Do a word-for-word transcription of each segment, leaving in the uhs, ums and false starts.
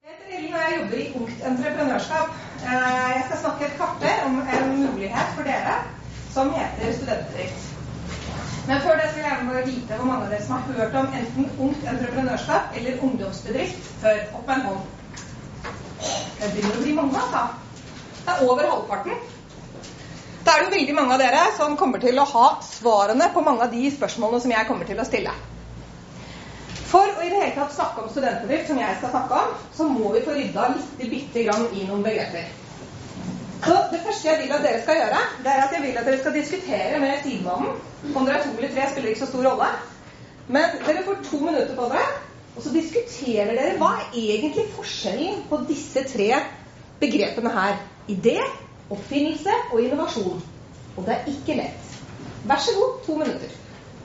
Jeg heter Elin, og jeg jobber i Ungt Entreprenørskap. Jeg skal snakke et kvarter om en mulighet for dere som heter studentbedrift. Men før det vil jeg gjerne bare vite hvor mange av dere som har hørt om enten Ungt Entreprenørskap eller ungdomsbedrift før. Opp med en hånd. Det begynner å bli mange, altså. Det er over halvparten. Da er det jo veldig mange av dere som kommer til å ha svarene på mange av de spørsmålene som jeg kommer til å stille. For å i det hele tatt snakke om studentbedrift, som jeg skal snakke om, så må vi få rydda litt bitte grann i noen begreper. Så det første jeg vil at dere skal gjøre, det er at jeg vil at dere skal diskutere med sidemannen. Om dere er to eller tre spiller ikke så stor rolle. Men dere får to minutter på dere, og så diskuterer dere hva er egentlig forskjellen på disse tre begrepene her. Idé, oppfinnelse og innovasjon. Og det er ikke lett. Vær så god, to minutter.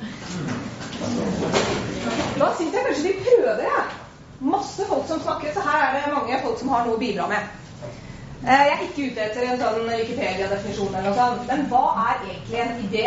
Da synes jeg kanskje vi prøver det. Masse folk som snakker, så her er det mange folk som har noe å bidra med. Jeg er ikke ute etter en sånn Wikipedia-definisjon eller noe sånt, men hva er egentlig en idé?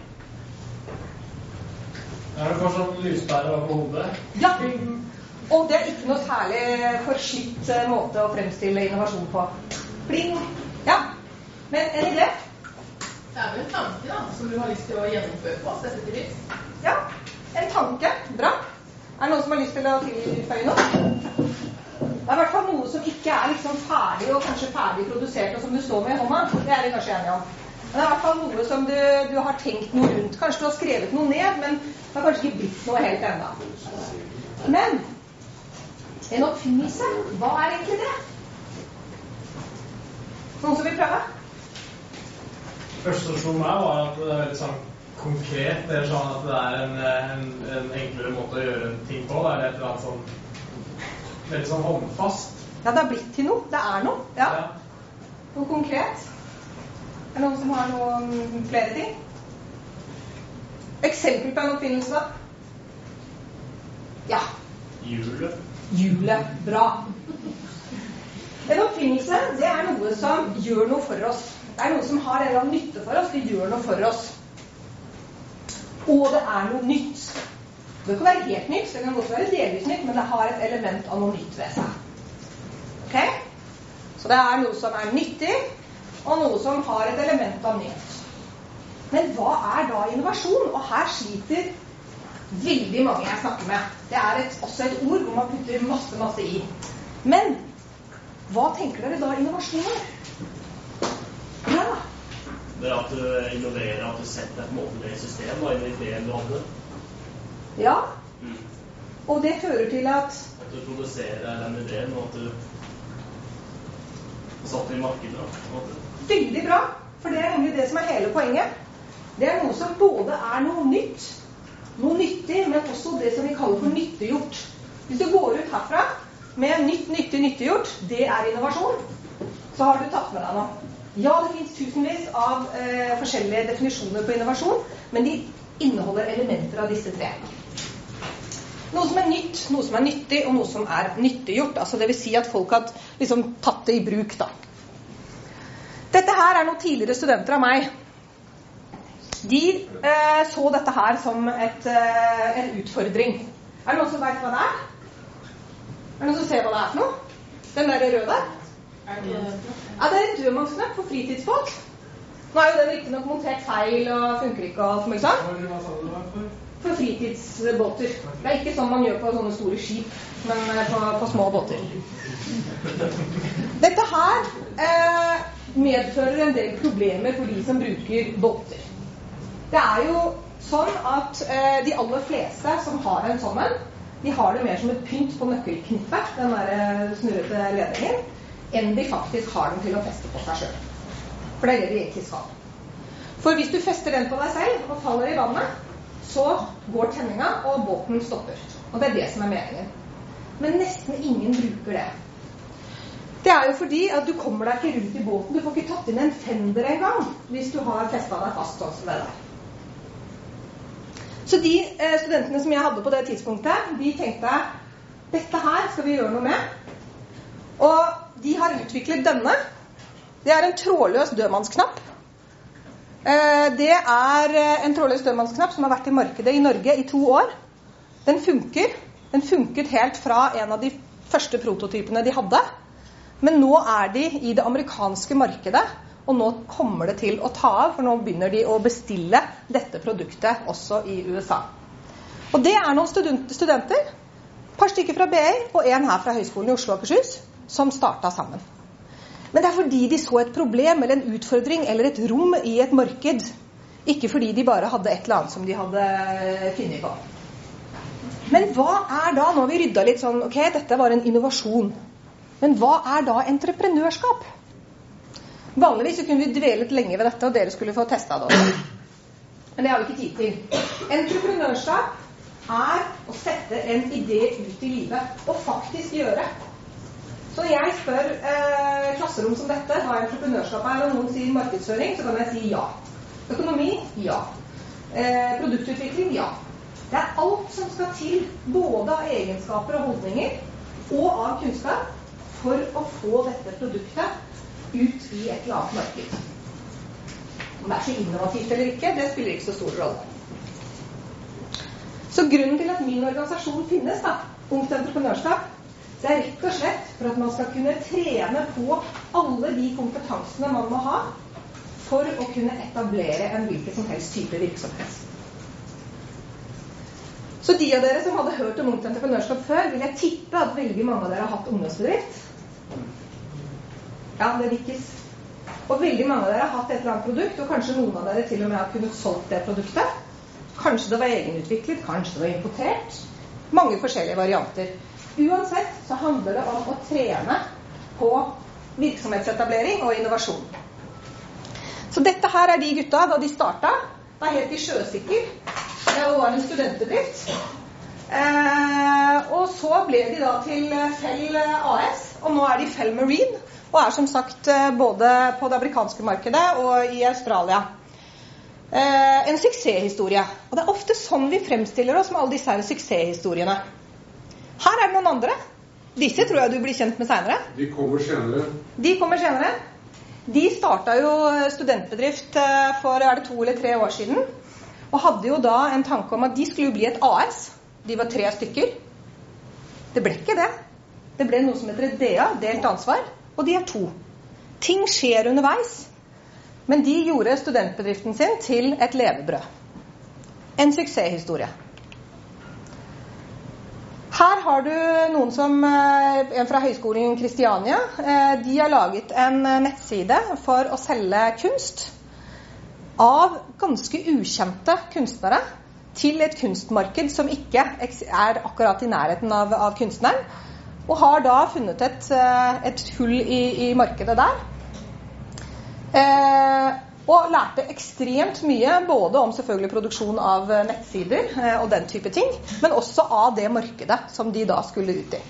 Er det bare sånn lyspære på hodet? Ja, og det er ikke noe særlig forslitt måte å fremstille innovasjon på. Bling! Ja, men en idé? Det er vel en tanke da, som du har lyst til å gjennomføre på, sette til lys? Ja, en tanke. Bra. Er det noen som har lyst til å tilføye noe? Det er i hvert fall noe som ikke er liksom ferdig og kanskje ferdig produsert, og som du står med i hånda. Det er vi kanskje enige om. Men det er i hvert fall noe som du, du har tenkt noe rundt. Kanskje du har skrevet noe ned, men det har kanskje ikke blitt noe helt enda. Men en oppfinnelse, hva er egentlig det? Noen som vil prøve? Første som slo meg var at det er veldig sånn konkret. Det er sånn at det er en, en, en enklere måte å gjøre ting på. Det er et eller annet sånn veldig sånn håndfast. Ja, det har blitt til noe. Det er noe. Ja. Ja. Noe konkret. Er det noen som har noen flere ting? Eksempel på en oppfinnelse da? Ja. Hjulet. Hjulet. Bra. En oppfinnelse, det er noe som gjør noe for oss. Det er noe som har en eller annen nytte for oss. Det gjør noe for oss. Og det er noe nytt. Det kan være helt nytt, det kan også være delvis nytt, men det har et element av noe nytt ved seg. Ok? Så det er noe som er nyttig, og noe som har et element av nytt. Men hva er da innovasjon? Og her sliter veldig mange jeg snakker med. Det er et, også et ord hvor man putter masse, masse i. Men hva tenker dere da innovasjon er? Ja. Det er at du innoverer, at du setter på en måte det i system, og en idé du hadde. Ja. Mm. Og det fører til at At du produserer den ideen, og at du satt i markedet. Veldig bra, for det er nemlig det som er hele poenget. Det er noe som både er noe nytt, noe nyttig, men også det som vi kaller for nyttiggjort. Hvis du går ut herfra med nytt, nyttig, nyttiggjort, det er innovasjon, så har du tatt med deg noe. Ja, det finnes tusenvis av eh, forskjellige definisjoner på innovasjon, men de inneholder elementer av disse tre. Noe som er nytt, noe som er nyttig, og noe som er nyttiggjort. Altså det vil si at folk har liksom tatt det i bruk da. Dette her er noen tidligere studenter av meg. De eh, så dette her som et, eh, en utfordring. Er det noen som vet hva det er? Er det noen som ser hva det er for noe? Den der røde? Er det Ja, det er en dødmannsknapp på fritidsbåt. Nå er jo den riktig nok montert feil og funker ikke og alt, ikke sant? Hva sa du det var for? For fritidsbåter. Det er ikke sånn man gjør på sånne store skip, men på, på små båter. Dette her eh, medfører en del problemer for de som bruker båter. Det er jo sånn at eh, de aller fleste som har en sånn en, de har det mer som et pynt på nøkkelknippet, den der snurrete ledningen, enn de faktisk har den til å feste på seg selv. For det er det de egentlig skal. For hvis du fester den på deg selv og faller i vannet, så går tenninga, og båten stopper. Og det er det som er meningen. Men nesten ingen bruker det. Det er jo fordi at du kommer deg ikke rundt i båten. Du får ikke tatt inn en fender en gang, hvis du har festet deg fast sånn som det der. Så de eh, studentene som jeg hadde på det tidspunktet, de tenkte, dette her skal vi gjøre noe med. Og de har utviklet denne. Det er en trådløs dødmannsknapp. Det er en trådløs dødmannsknapp som har vært i markedet i Norge i to år. Den funker. Den funket helt fra en av de første prototypene de hadde, men nå er de i det amerikanske markedet, og nå kommer det til å ta av, for nå begynner de å bestille dette produktet også i U S A. Og det er noen student- studenter, et par stykker fra B I og en her fra Høgskolen i Oslo og Akershus, som startet sammen. Men det er fordi de så et problem eller en utfordring eller et rom i et marked, ikke fordi de bare hadde et eller annet som de hadde funnet på. Men hva er da, nå har vi ryddet litt sånn, ok, dette var en innovasjon, men hva er da entreprenørskap? Vanligvis så kunne vi dvele litt lenge ved dette, og dere skulle få testet det også. Men det har vi ikke tid til. Entreprenørskap er å sette en idé ut i livet, og faktisk gjøre. Så når jeg spør eh, klasserom som dette, hva entreprenørskap er, og noen sier markedsføring, så kan jeg si ja. Økonomi, ja. Eh, produktutvikling, ja. Det er alt som skal til, både av egenskaper og holdninger, og av kunnskap, for å få dette produktet ut i et eller annet marked. Om det er så innovativt eller ikke, det spiller ikke så stor rolle. Så grunnen til at min organisasjon finnes, da, Ungt Entreprenørskap, det er rett og slett for at man skal kunne trene på alle de kompetansene man må ha for å kunne etablere en hvilken som helst type virksomhet. Så de av dere som hadde hørt om Ungt Entreprenørskap før, vil jeg tippe at veldig mange av dere har hatt ungdomsbedrift. Ja, det lykkes. Og veldig mange av dere har hatt et eller annet produkt, og kanskje noen av dere til og med har kunnet solgt det produktet. Kanskje det var egenutviklet, kanskje det var importert. Mange forskjellige varianter. Uansett så handler det om å trene på virksomhetsetablering og innovasjon. Så dette her er de gutta da de startet. Det er helt i sjøsikker. Det var en studentbedrift. Eh, og så ble de da til Fell A S, og nå er de Fell Marine, og er som sagt både på det amerikanske markedet og i Australia. Eh, en suksesshistorie. Og det er ofte sånn vi fremstiller oss med alle disse her suksesshistoriene. Her er det noen andre. Disse tror jeg du blir kjent med senere. De kommer senere. De kommer senere. De startet jo studentbedrift for er det to eller tre år siden, og hadde jo da en tanke om at de skulle jo bli et A S. De var tre stykker. Det ble ikke det. Det ble noe som heter et D A, delt ansvar, og de er to. Ting skjer underveis, men de gjorde studentbedriften sin til et levebrød. En suksesshistorie. Her har du noen som, en fra Høgskolen i Kristiania, de har laget en nettside for å selge kunst av ganske ukjente kunstnere til et kunstmarked som ikke er akkurat i nærheten av, av kunstneren, og har da funnet et, et hull i, i markedet der. Eh, og lærte ekstremt mye, både om selvfølgelig produksjon av nettsider eh, og den type ting, men også av det markedet som de da skulle ut i.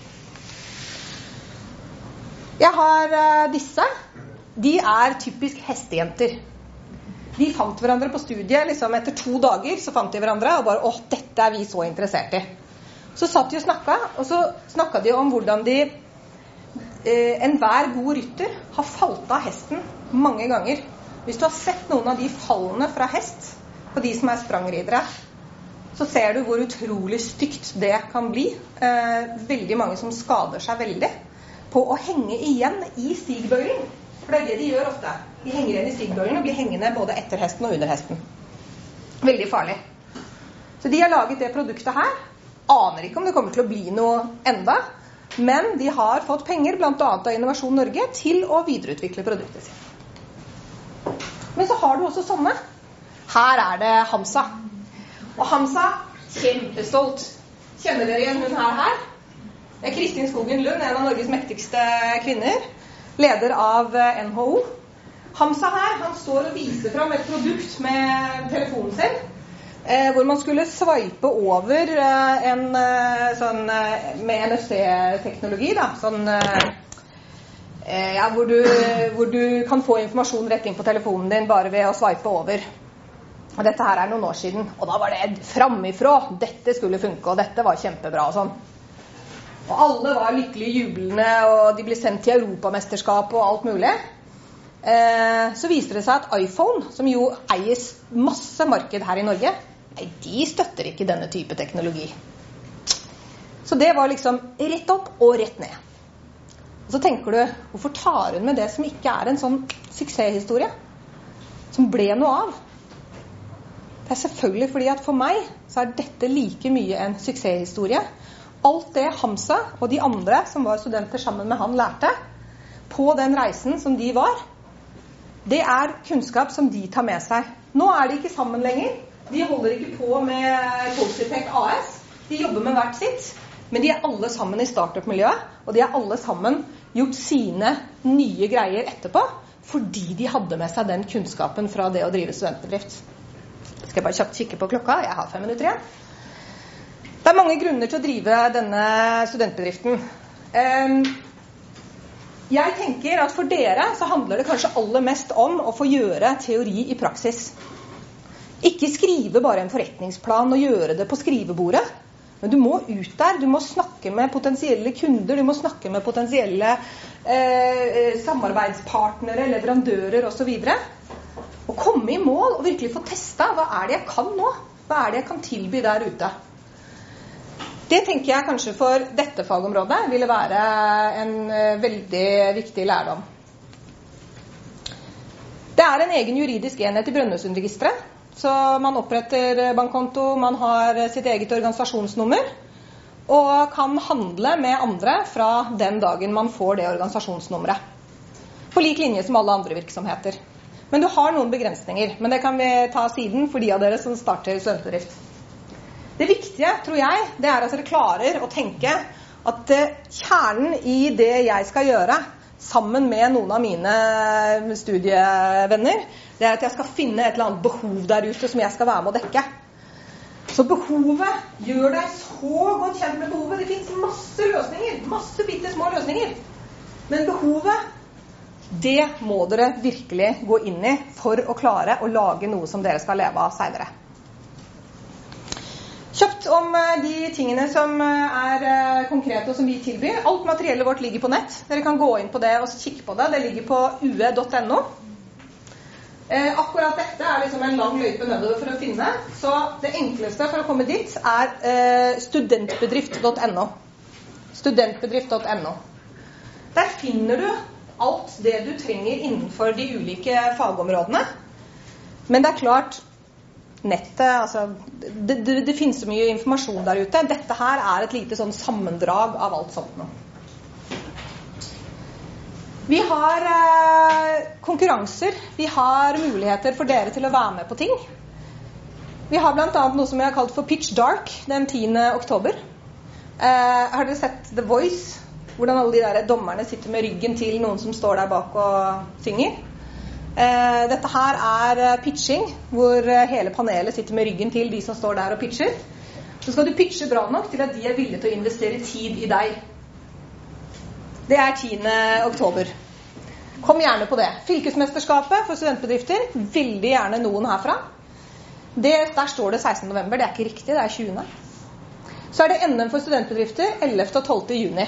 Jeg har eh, disse. De er typisk hestejenter. De fant hverandre på studiet, liksom etter to dager så fant de hverandre, og bare, åh, dette er vi så interessert i. Så satt de og snakket, og så snakket de om hvordan de, eh, enhver god rytter har falt av hesten mange ganger. Hvis du har sett noen av de fallene fra hest, på de som er sprangridere, så ser du hvor utrolig stygt det kan bli. Eh, veldig mange som skader seg veldig på å henge igjen i stigbøylen. For det er det de gjør ofte. De henger igjen i stigbøylen og blir hengende både etter hesten og under hesten. Veldig farlig. Så de har laget det produktet her. Aner ikke om det kommer til å bli noe enda, men de har fått penger, blant annet av Innovasjon Norge, til å videreutvikle produktet sitt. Men så har du også sånne. Her er det Hamsa. Og Hamsa, kjempestolt. Kjenner dere igjen hun her her? Det er Kristin Skogen Lund, en av Norges mektigste kvinner, leder av N H O. Hamsa her, han står og viser frem et produkt med telefonen sin, eh, hvor man skulle swipe over eh, en eh, sånn eh, med N F C-teknologi, da, sånn eh, ja, hvor, du, hvor du kan få informasjon rett inn på telefonen din bare ved å swipe over. Og dette her er noen år siden, og da var det framifrå. Dette skulle funke, og dette var kjempebra og sånn. Og alle var lykkelig jublende, og de ble sendt til Europamesterskap og alt mulig. Eh, så viser det seg at iPhone, som jo eier masse marked her i Norge, nei, de støtter ikke denne type teknologi. Så det var liksom rett opp og rett ned. Og så tenker du, hvorfor tar hun med det som ikke er en sånn suksesshistorie? Som ble noe av? Det er selvfølgelig fordi at for meg så er dette like mye en suksesshistorie. Alt det Hamza og de andre som var studenter sammen med han lærte på den reisen som de var, det er kunnskap som de tar med seg. Nå er de ikke sammen lenger. De holder ikke på med Goldsitech A S. De jobber med hvert sitt. Men de er alle sammen i startup-miljøet, og de har alle sammen gjort sine nye greier etterpå, fordi de hadde med seg den kunnskapen fra det å drive studentbedrift. Skal jeg bare kjapt kikke på klokka? Jeg har fem minutter igjen. Det er mange grunner til å drive denne studentbedriften. Jeg tenker at for dere så handler det kanskje aller mest om å få gjøre teori i praksis. Ikke skrive bare en forretningsplan og gjøre det på skrivebordet. Men du må ut der, du må snakke med potensielle kunder, du må snakke med potensielle eh, samarbeidspartnere, leverandører og så videre. Og komme i mål og virkelig få testet, hva er det jeg kan nå? Hva er det jeg kan tilby der ute? Det tenker jeg kanskje for dette fagområdet ville være en eh, veldig viktig lærdom. Det er en egen juridisk enhet i Brønnøysundregisteret. Så man oppretter bankkonto, man har sitt eget organisasjonsnummer, og kan handle med andre fra den dagen man får det organisasjonsnummeret. På lik linje som alle andre virksomheter. Men du har noen begrensninger, men det kan vi ta siden for de av dere som starter studentbedrift. Det viktige, tror jeg, det er at dere klarer å tenke at kjernen i det jeg skal gjøre, sammen med noen av mine studievenner, det er at jeg skal finne et eller annet behov der ute som jeg skal være med å dekke. Så behovet, gjør deg så godt kjent med behovet. Det finnes masse løsninger, masse bitte små løsninger. Men behovet, det må dere virkelig gå inn i for å klare å lage noe som dere skal leve av senere. Kjapt om de tingene som er konkrete og som vi tilbyr. Alt materiellet vårt ligger på nett. Dere kan gå inn på det og kikke på det. Det ligger på u e punktum no. Eh, akkurat dette er liksom en lang løype nedover for å finne. Så det enkleste for å komme dit er eh, studentbedrift punktum no. studentbedrift punktum no. Der finner du alt det du trenger innenfor de ulike fagområdene. Men det er klart, nettet, altså, det, det, det finnes så mye informasjon der ute. Dette her er et lite sånn sammendrag av alt sånt nå. Vi har eh, konkurranser, vi har muligheter for dere til å være med på ting. Vi har blant annet noe som jeg har kalt for Pitch Dark den tiende oktober. Eh, har dere sett The Voice? Hvordan alle de der dommerne sitter med ryggen til noen som står der bak og synger. Eh, dette her er pitching, hvor hele panelet sitter med ryggen til de som står der og pitcher. Så skal du pitche bra nok til at de er villige til å investere tid i deg. Det er tiende oktober. Kom gjerne på det. Fylkesmesterskapet for studentbedrifter, veldig gjerne noen herfra. Det, der står det sekstende november, det er ikke riktig, det er tjuende. Så er det N M for studentbedrifter ellevte og tolvte juni.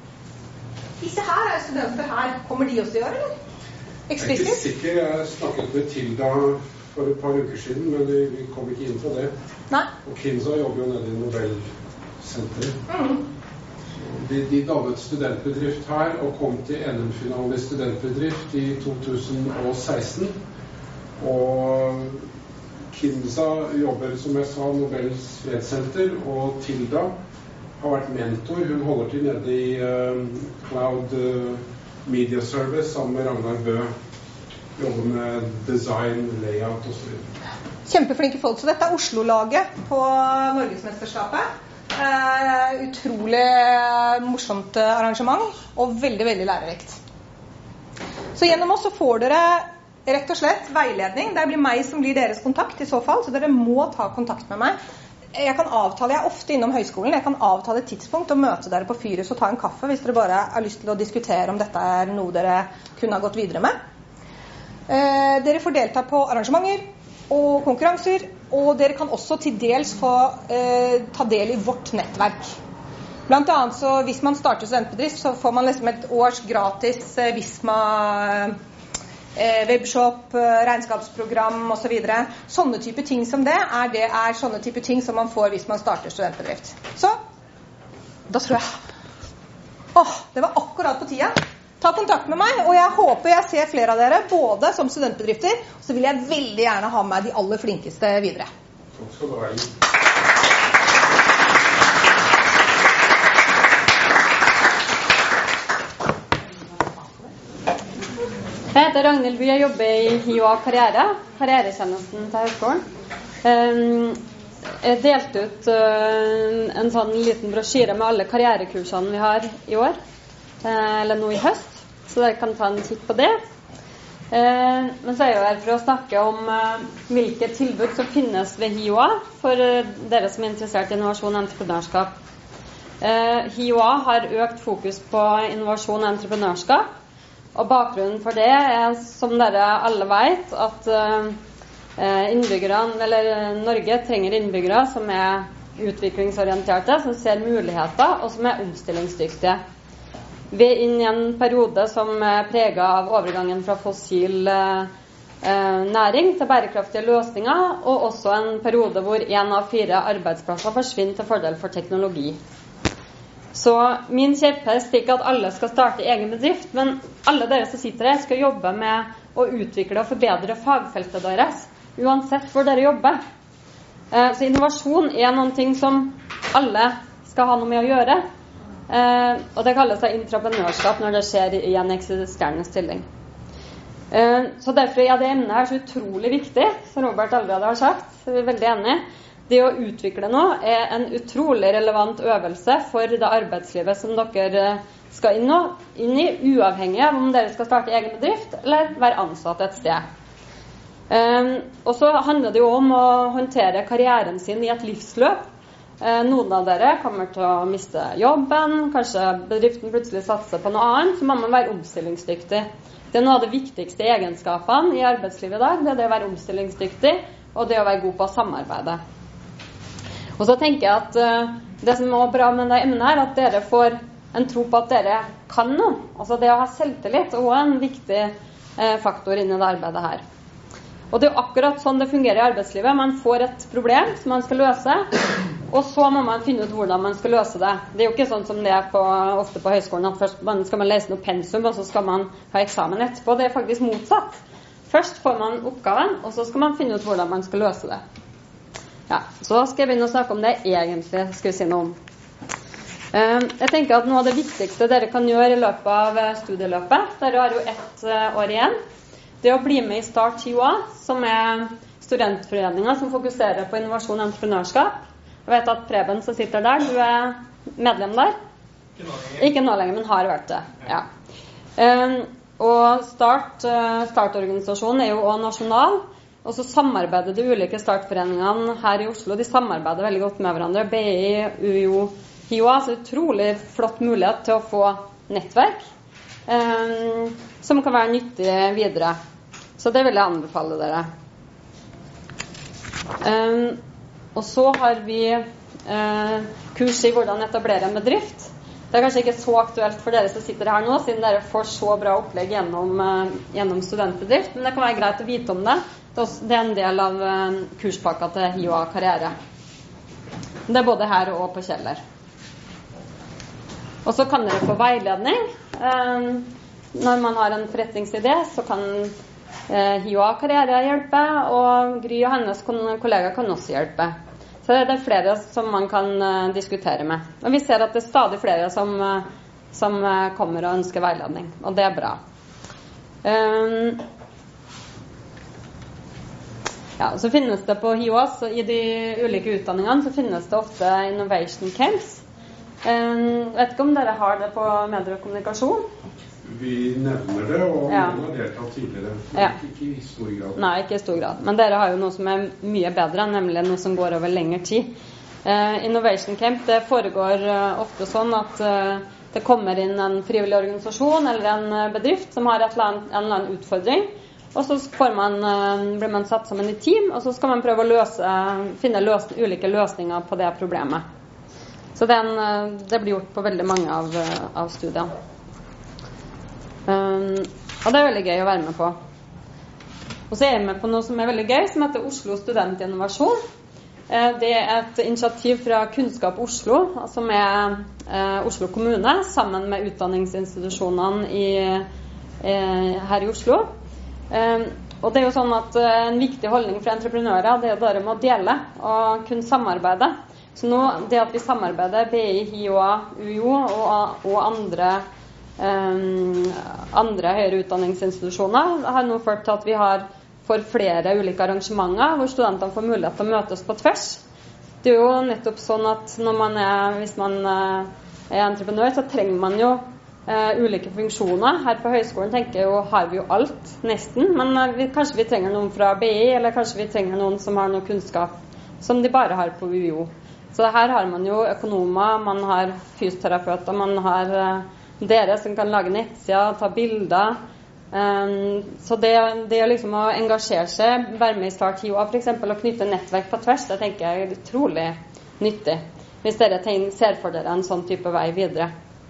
Disse her er studenter her. Kommer de også i år, eller? Eksplisitt? Jeg er ikke sikker, jeg snakket med Tilda for et par uker siden, men vi, vi kom ikke inn på det. Nei. Og Kinza jobber jo nede i Nobelsenteret. Mm. De, de dannet studentbedrift her og kom til N M-finalen i studentbedrift i to tusen og seksten. Og Kinza jobber, som jeg sa, Nobels fredssenter, og Tilda har vært mentor. Hun holder til nede i uh, Cloud uh, Media Service sammen med Ragnar Bø. Jobber med design, layout og så videre. Kjempeflinke folk. Så dette er Oslo-laget på Norgesmesterskapet. Uh, utrolig morsomt arrangement og veldig, veldig lærerikt. Så gjennom oss så får dere rett og slett veiledning. Det blir meg som blir deres kontakt i så fall, så dere må ta kontakt med meg. Jeg kan avtale, jeg er ofte innom høyskolen, jeg kan avtale et tidspunkt og møte dere på Fyrus og ta en kaffe hvis dere bare har lyst til å diskutere om dette er noe dere kunne ha gått videre med. Uh, dere får delta på arrangementer og konkurranser, og dere kan også til dels få eh, ta del i vårt nettverk. Blant annet så hvis man starter studentbedrift, så får man liksom et års gratis eh, Visma eh, webshop, eh, regnskapsprogram og så videre. Sånne type ting som det er, det er sånne type ting som man får hvis man starter studentbedrift. Så Da tror jeg Åh, det var akkurat på tida. Ta kontakt med meg, og jeg håper jeg ser flere av dere, både som studentbedrifter, og så vil jeg veldig gjerne ha med de aller flinkeste videre. Takk skal du ha. Jeg heter Ragnhild By, jeg jobber i H I O A Karriere, karrieretjenesten til høyskolen. Jeg delte ut en sånn liten brosjyre med alle karrierekursene vi har i år, eller nå i høst, så dere kan ta en kikk på det. Men så er jeg jo her for å snakke om hvilke tilbud som finnes ved H I O A for dere som er interessert i innovasjon og entreprenørskap. H I O A har økt fokus på innovasjon og entreprenørskap, og bakgrunnen for det er, som dere alle vet, at innbyggerne, eller Norge trenger innbyggere som er utviklingsorienterte, som ser muligheter og som er omstillingsdyktige. Vi er inne i en periode som er preget av overgangen fra fossil eh, næring til bærekraftige løsninger, og også en periode hvor en av fire arbeidsplasser forsvinner til fordel for teknologi. Så min kjepphest er ikke at alle skal starte egen bedrift, men alle dere som sitter her skal jobbe med å utvikle og forbedre fagfeltet deres, uansett hvor dere jobber. Eh, så innovasjon er noen ting som alle skal ha noe med å gjøre. Uh, og det kalles intraprenørskap når det skjer i en eksisterende stilling. Uh, så derfor er det emnet her så utrolig viktig, som Robert allerede har sagt. Så vi er veldig enige. Det å utvikle noe er en utrolig relevant øvelse for det arbeidslivet som dere skal inn, nå, inn i, uavhengig av om dere skal starte egen bedrift eller være ansatt et sted. Uh, og så handler det jo om å håndtere karrieren sin i et livsløp. Noen av dere kommer til å miste jobben, kanskje bedriften plutselig satser på noe annet, så må man være omstillingsdyktig. Det er noe av de viktigste egenskapene i arbeidslivet i dag, det er det å være omstillingsdyktig, og det å være god på å samarbeide. Og så tenker jeg at det som er bra med det emnet her, at dere får en tro på at dere kan noe. Altså det å ha selvtillit er også en viktig faktor inn i det arbeidet her. Og det er akkurat sånn det fungerer i arbeidslivet. Man får et problem som man skal løse, og så må man finne ut hvordan man skal løse det. Det er jo ikke sånn som det er på, ofte på høyskolen, at først skal man lese noe pensum, og så skal man ha eksamen etterpå. Det er faktisk motsatt. Først får man oppgaven, og så skal man finne ut hvordan man skal løse det. Ja, så skal jeg begynne å snakke om det jeg egentlig skulle si noe om. Jeg tenker at noe av det viktigste dere kan gjøre i løpet av studieløpet, dere har jo ett år igjen, det å bli med i Start H I O A, som er studentforeningen som fokuserer på innovasjon og entreprenørskap. Jeg vet at Preben som sitter der, du er medlem der? Ikke nå lenger. Ikke nå lenger, men har vært det. Ja. Um, og Start, Startorganisasjonen er jo også nasjonal, og så samarbeider de ulike startforeningene her i Oslo. De samarbeider veldig godt med hverandre. B I, U I O, H I O A, så utrolig flott mulighet til å få nettverk um, som kan være nyttig videre. Så det vil jeg anbefale dere. Um, og så har vi uh, kurs i hvordan etablere en bedrift. Det er kanskje ikke så aktuelt for dere som sitter her nå, siden dere får så bra opplegg gjennom, uh, gjennom studentbedrift, men det kan være greit å vite om det. Det er, også, det er en del av uh, kurspakka til H I O A Karriere. Det er både her og på Kjeller. Og så kan dere få veiledning. Um, når man har en forretningsidé, så kan H I O A Karriere hjelpe, og Gry og hennes kollega kan også hjelpe. Så det er flere som man kan uh, diskutere med. Og vi ser at det er stadig flere som, uh, som uh, kommer og ønsker veiledning, og det er bra. Um, ja, så finnes det på H I O A, så i de ulike utdanningene, så finnes det ofte innovation camps. Um, vet ikke om dere har det på medier og kommunikasjon? Vi nevner det, og ja. noen har deltatt tidligere. Ja. Ikke i stor grad. Nei, ikke i stor grad. Men dere har jo noe som er mye bedre, nemlig noe som går over lengre tid. Uh, Innovation Camp, det foregår uh, ofte sånn at uh, det kommer inn en frivillig organisasjon eller en bedrift som har et eller annet, en eller annen utfordring, og så får man, uh, blir man satt sammen i team, og så skal man prøve å løse, finne løs, ulike løsninger på det problemet. Så den, uh, det blir gjort på veldig mange av, uh, av studiene. Um, og det er veldig gøy å være med på. Og så er jeg med på noe som er veldig gøy, som heter Oslo Studentinnovasjon. Det er et initiativ fra Kunnskap Oslo, som er Oslo kommune, sammen med utdanningsinstitusjonene i, her i Oslo. Og det er jo sånn at en viktig holdning for entreprenører, det er bare med å dele og kunne samarbeide. Så nå, det at vi samarbeider B I, H I O A, U I O og, og andre, um, andre høyere utdanningsinstitusjoner, har nå ført til at vi har for flere ulike arrangementer hvor studentene får mulighet til å møtes på tvers. Det er jo nettopp sånn at når man er, hvis man er entreprenør, så trenger man jo uh, ulike funksjoner. Her på høyskolen tenker jeg jo, har vi jo alt, nesten, men uh, vi, kanskje vi trenger noen fra B I, eller kanskje vi trenger noen som har noe kunnskap som de bare har på U I O. Så her har man jo økonomer, man har fysioterapeuter, man har uh, dere som kan lage nettsider, ta bilder. Um, så det, det er liksom å engasjere seg, være med i Start H I O A for eksempel, og knytte nettverk på tvers, det tenker jeg er utrolig nyttig, hvis dere tenker, ser for dere en sånn type vei videre.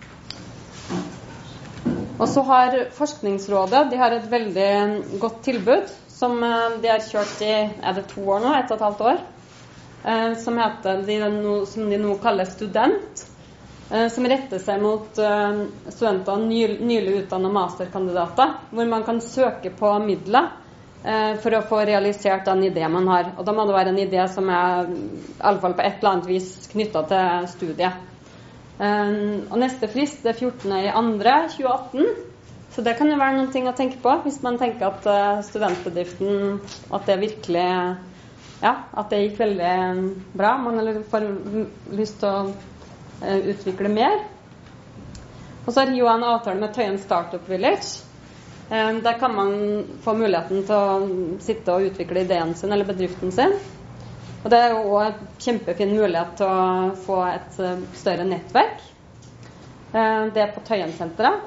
Og så har Forskningsrådet, de har et veldig godt tilbud, som de har kjørt i, er det to år nå, ett og et halvt år, uh, som, heter, de, som de nå kaller Student, som retter seg mot studenter nylig utdannede masterkandidater, hvor man kan søke på midler for å få realisert den idé man har. Og da må det være en idé som er i alle fall på et eller annet vis knyttet til studiet. Og neste frist er fjortende februar tjueatten, så det kan jo være noen ting å tenke på hvis man tenker at studentbedriften, at det virkelig, ja, at det gikk veldig bra. Man får lyst til å utvikle mer. Og så har H I O A en avtale med Tøyen Startup Village. Der kan man få muligheten til å sitte og utvikle ideen sin eller bedriften sin. Og det er jo også en kjempefin mulighet til å få et større nettverk. Det er på Tøyen-senteret.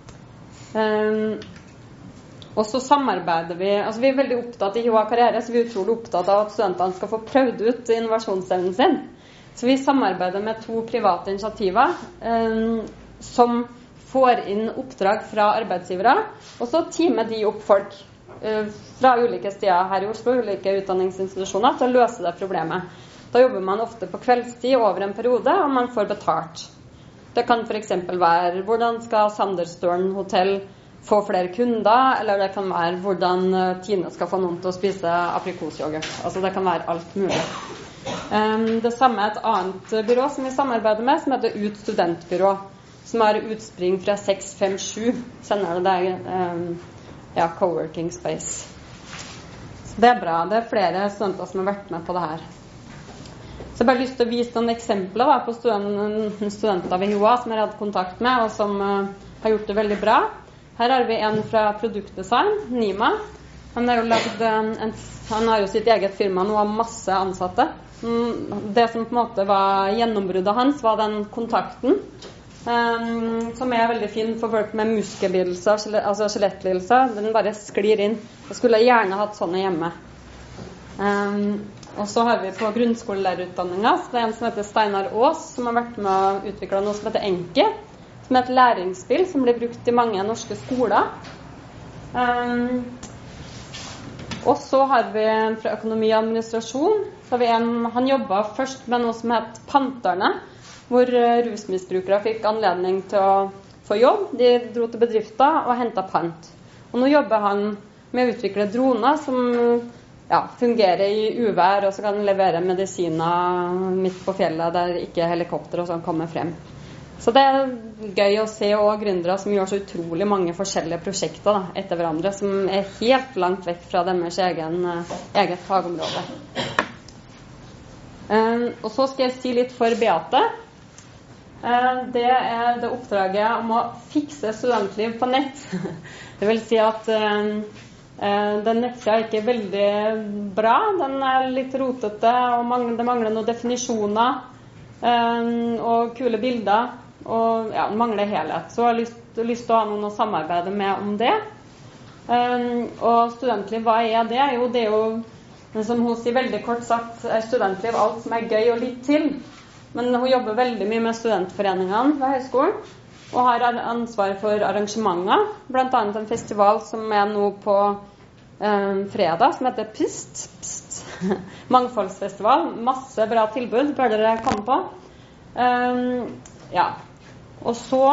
Og så samarbeider vi, altså vi er veldig opptatt i H I O A Karriere, så vi er utrolig opptatt av at studentene skal få prøvd ut innovasjonsevnen sin. Så vi samarbeider med to private initiativer eh, som får inn oppdrag fra arbeidsgivere, og så teamer de opp folk eh, fra ulike steder her i Oslo, ulike utdanningsinstitusjoner, til å løse det problemet. Da jobber man ofte på kveldstid over en periode, og man får betalt. Det kan for eksempel være hvordan skal Sanderstøren hotell få flere kunder, eller det kan være hvordan Tine skal få noen til å spise aprikosyoghurt. Altså det kan være alt mulig. Um, det samme er et annet byrå som vi samarbeider med, som heter Ut Studentbyrå, som har utspring fra seks fem sju, sender det der um, ja, coworking space. Så det er bra, det er flere studenter som har vært med på det her. Så jeg har bare lyst til å vise noen eksempler da, på studenter, studenter ved H I O A som jeg har hatt kontakt med, og som uh, har gjort det veldig bra. Her har vi en fra produktdesign, Nima. Han har jo laget en, en, han har jo sitt eget firma nå, har masse ansatte. Det som på en måte var gjennombruddet hans, var den kontakten, um, som er veldig fin for folk med muskellidelser, altså skjelettlidelser. Den bare sklir inn. Jeg skulle gjerne hatt sånne hjemme. Um, og så har vi på grunnskolelærerutdanningen, så det er en som heter Steinar Aas, som har vært med å utvikle noe som heter Enki, som er et læringsspill som blir brukt i mange norske skoler. Um, og så har vi fra økonomi og administrasjon, så har vi en, han jobbet først med noe som het Panterne, hvor rusmisbrukere fikk anledning til å få jobb. De dro til bedrifter og hentet pant. Og nå jobber han med å utvikle droner som ja, fungerer i uvær, og så kan levere medisiner midt på fjellet der ikke helikopter og sånn kommer frem. Så det er gøy å se også gründere som gjør så utrolig mange forskjellige prosjekter da, etter hverandre, som er helt langt vekk fra deres egen, eget fagområde. Um, og så skal jeg si litt for Beate. Uh, det er det oppdraget om å fikse studentliv på nett. Det vil si at uh, uh, den nettsida er ikke veldig bra. Den er litt rotete, og mangler, det mangler noen definisjoner um, og kule bilder. Og ja, mangler helhet. Så jeg har lyst, lyst til å ha noen å samarbeide med om det. Um, og studentliv, hva er det? Jo, det er jo, som hun sier veldig kort sagt, er studentliv alt som er gøy og litt til. Men hun jobber veldig mye med studentforeningene ved høyskolen, og har ansvar for arrangementer, blant annet en festival som er nå på um, fredag, som heter Pst. Pst. mangfoldsfestival. Masse bra tilbud bør dere komme på. Um, ja. Og så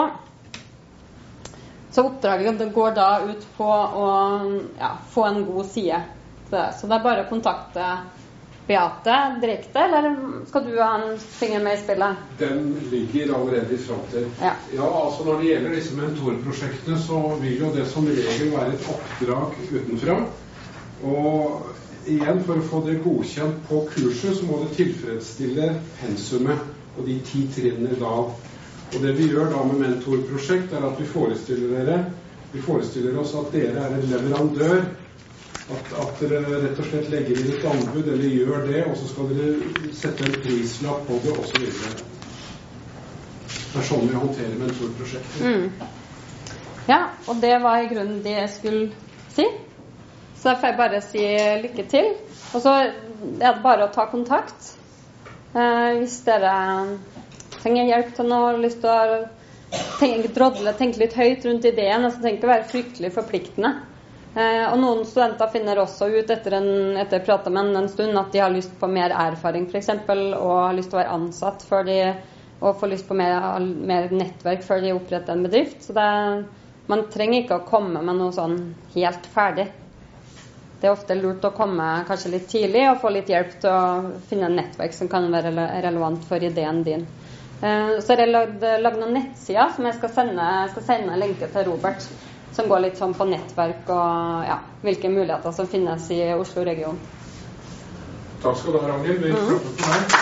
så oppdraget det går da ut på å ja, få en god side. Så det er bare å kontakte Beate direkte, eller skal du ha en finger med i spillet? Den ligger allerede i fronter. Ja. Ja, altså når det gjelder disse mentorprosjektene, så vil jo det som regel være et oppdrag utenfra. Og igjen, for å få det godkjent på kurset, så må det tilfredsstille pensumet og de ti trinnene i dag. Og det vi gjør da med mentorprosjekt, er at vi forestiller dere, vi forestiller oss at dere er en leverandør. At, at dere rett og slett legger inn et anbud, eller gjør det, og så skal dere sette en prislapp på det, og så videre. Det er sånn vi håndterer mentorprosjekter. Mm. Ja, og det var i grunnen det jeg skulle si. Så da får jeg bare si lykke til. Og så er det bare å ta kontakt. Eh, hvis dere trenger hjelp til noe, har lyst til å tenke, drodle, tenke litt høyt rundt ideen, altså tenke å være fryktelig forpliktende. Eh, og noen studenter finner også ut etter en, etter prate med en, en stund at de har lyst på mer erfaring for eksempel, og har lyst til å være ansatt før de, og får lyst på mer, mer nettverk før de oppretter en bedrift. Så det, man trenger ikke å komme med noe sånn helt ferdig. Det er ofte lurt å komme kanskje litt tidlig og få litt hjelp til å finne en nettverk som kan være relevant for ideen din. Eh, så har jeg lagd, lagd noen nettsider som jeg skal sende, jeg skal sende en lenke til Robert, som går litt sånn på nettverk og ja, hvilke muligheter som finnes i Oslo-regionen. Takk skal du ha, Ragnhild. Vi mm. klapper for deg.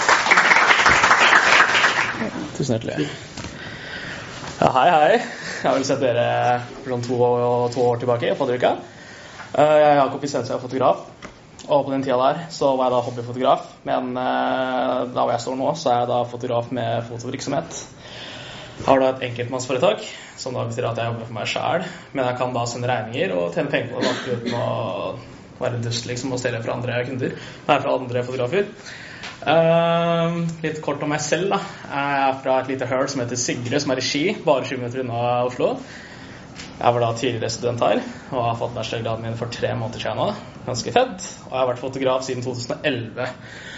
Tusen hjertelig. Ja, hei, hei. Jeg har vel sett dere for to, to år tilbake på Fadderuka. Jeg er Jakob Visense, jeg er fotograf. Og på den tida der så var jeg da hobbyfotograf. Men da hvor jeg står nå, så er jeg da fotograf med fotovirksomhet. Jeg har da et enkeltmannsforetak, som da betyr at jeg jobber for meg selv, men jeg kan da sende regninger og tjene penger på det uten å være dust liksom, og stelle fra andre kunder, nei, fra andre fotografer. Uh, litt kort om meg selv da. Jeg er fra et lite høl som heter Sigre, som er i Ski, bare tjue minutter unna Oslo. Jeg var da tidligere student her, og har fått bachelorgraden min for tre måneder siden nå. Ganske fett, og jeg har vært fotograf siden to tusen og elleve.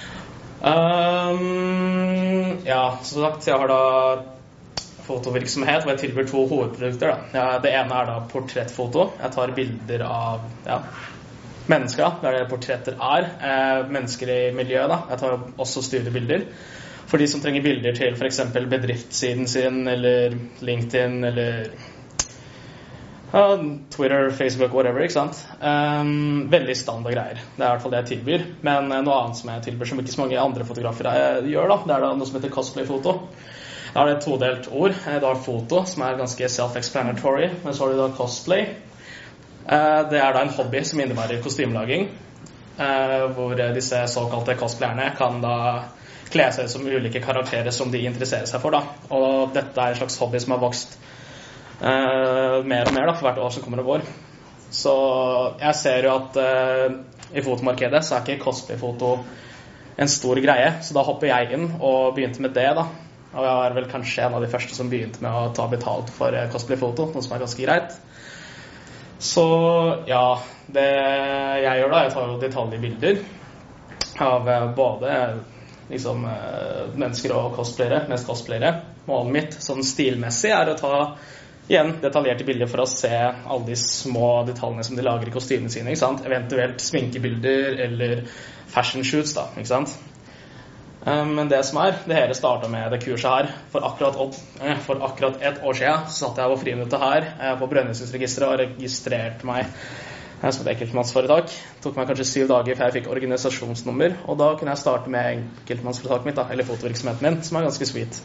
Uh, ja, som sagt, jeg har da fotovirksomhet, hvor jeg tilbyr to hovedprodukter. Da. Ja, det ene er da portrettfoto. Jeg tar bilder av ja, mennesker, der det portretter er. Eh, mennesker i miljøet. Da. Jeg tar også studiebilder. For de som trenger bilder til for eksempel bedriftssiden sin, eller LinkedIn, eller ja, Twitter, Facebook, whatever, ikke sant? Um, veldig standard greier. Det er i hvert fall det jeg tilbyr. Men noe annet som jeg tilbyr, som ikke så mange andre fotografer gjør, da, det er da noe som heter cosplay-foto. Da er det et todelt ord. Det er foto, som er ganske self-explanatory, men så har du da cosplay. Det er da en hobby som innebærer kostymelaging, hvor disse såkalte cosplayerne kan da kle seg som ulike karakterer som de interesserer seg for. Da. Og dette er en slags hobby som har vokst mer og mer da, for hvert år som kommer og går. Så jeg ser jo at i fotomarkedet så er ikke cosplay-foto en stor greie, så da hopper jeg inn og begynte med det da. Og jeg var vel kanskje en av de første som begynte med å ta betalt for cosplay-foto, noe som er ganske greit. Så ja, det jeg gjør da, jeg tar jo detaljbilder av både liksom, mennesker og cosplayere, mest cosplayere. Målet mitt, sånn stilmessig, er å ta igjen detaljerte bilder for å se alle de små detaljene som de lager i kostymene sine, ikke sant? Eventuelt sminkebilder eller fashion shoots da, ikke sant? Men det som er, det hele startet med det kurset her. For akkurat, for akkurat et år siden så satt jeg på friminuttet her på Brønnøysundregisteret og registrerte meg som et enkeltmannsforetak. Det tok meg kanskje syv dager før jeg fikk organisasjonsnummer, og da kunne jeg starte med enkeltmannsforetaket mitt, da, eller fotovirksomheten min, som er ganske sweet.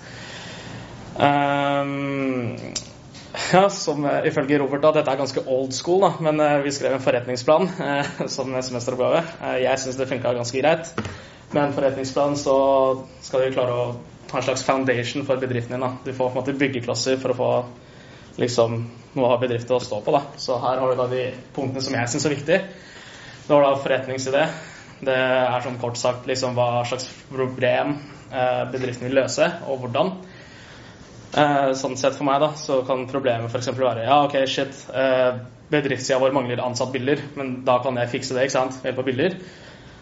Um, ja, som ifølge Robert da, dette er ganske old school da, men vi skrev en forretningsplan som semesteroppgave. Jeg synes det funket ganske greit. Med en forretningsplan så skal du klare å ha en slags foundation for bedriften din. Da. Du får på en måte byggeklosser for å få liksom, noe av bedriften å stå på. Da. Så her har du da de punktene som jeg synes er viktig. Du har da forretningsidé. Det er som kort sagt liksom, hva slags problem eh, bedriften vil løse, og hvordan. Eh, sånn sett for meg da, så kan problemet for eksempel være ja, ok, shit, eh, bedriftssiden vår mangler ansatt bilder, men da kan jeg fikse det, ikke sant, ved på bilder.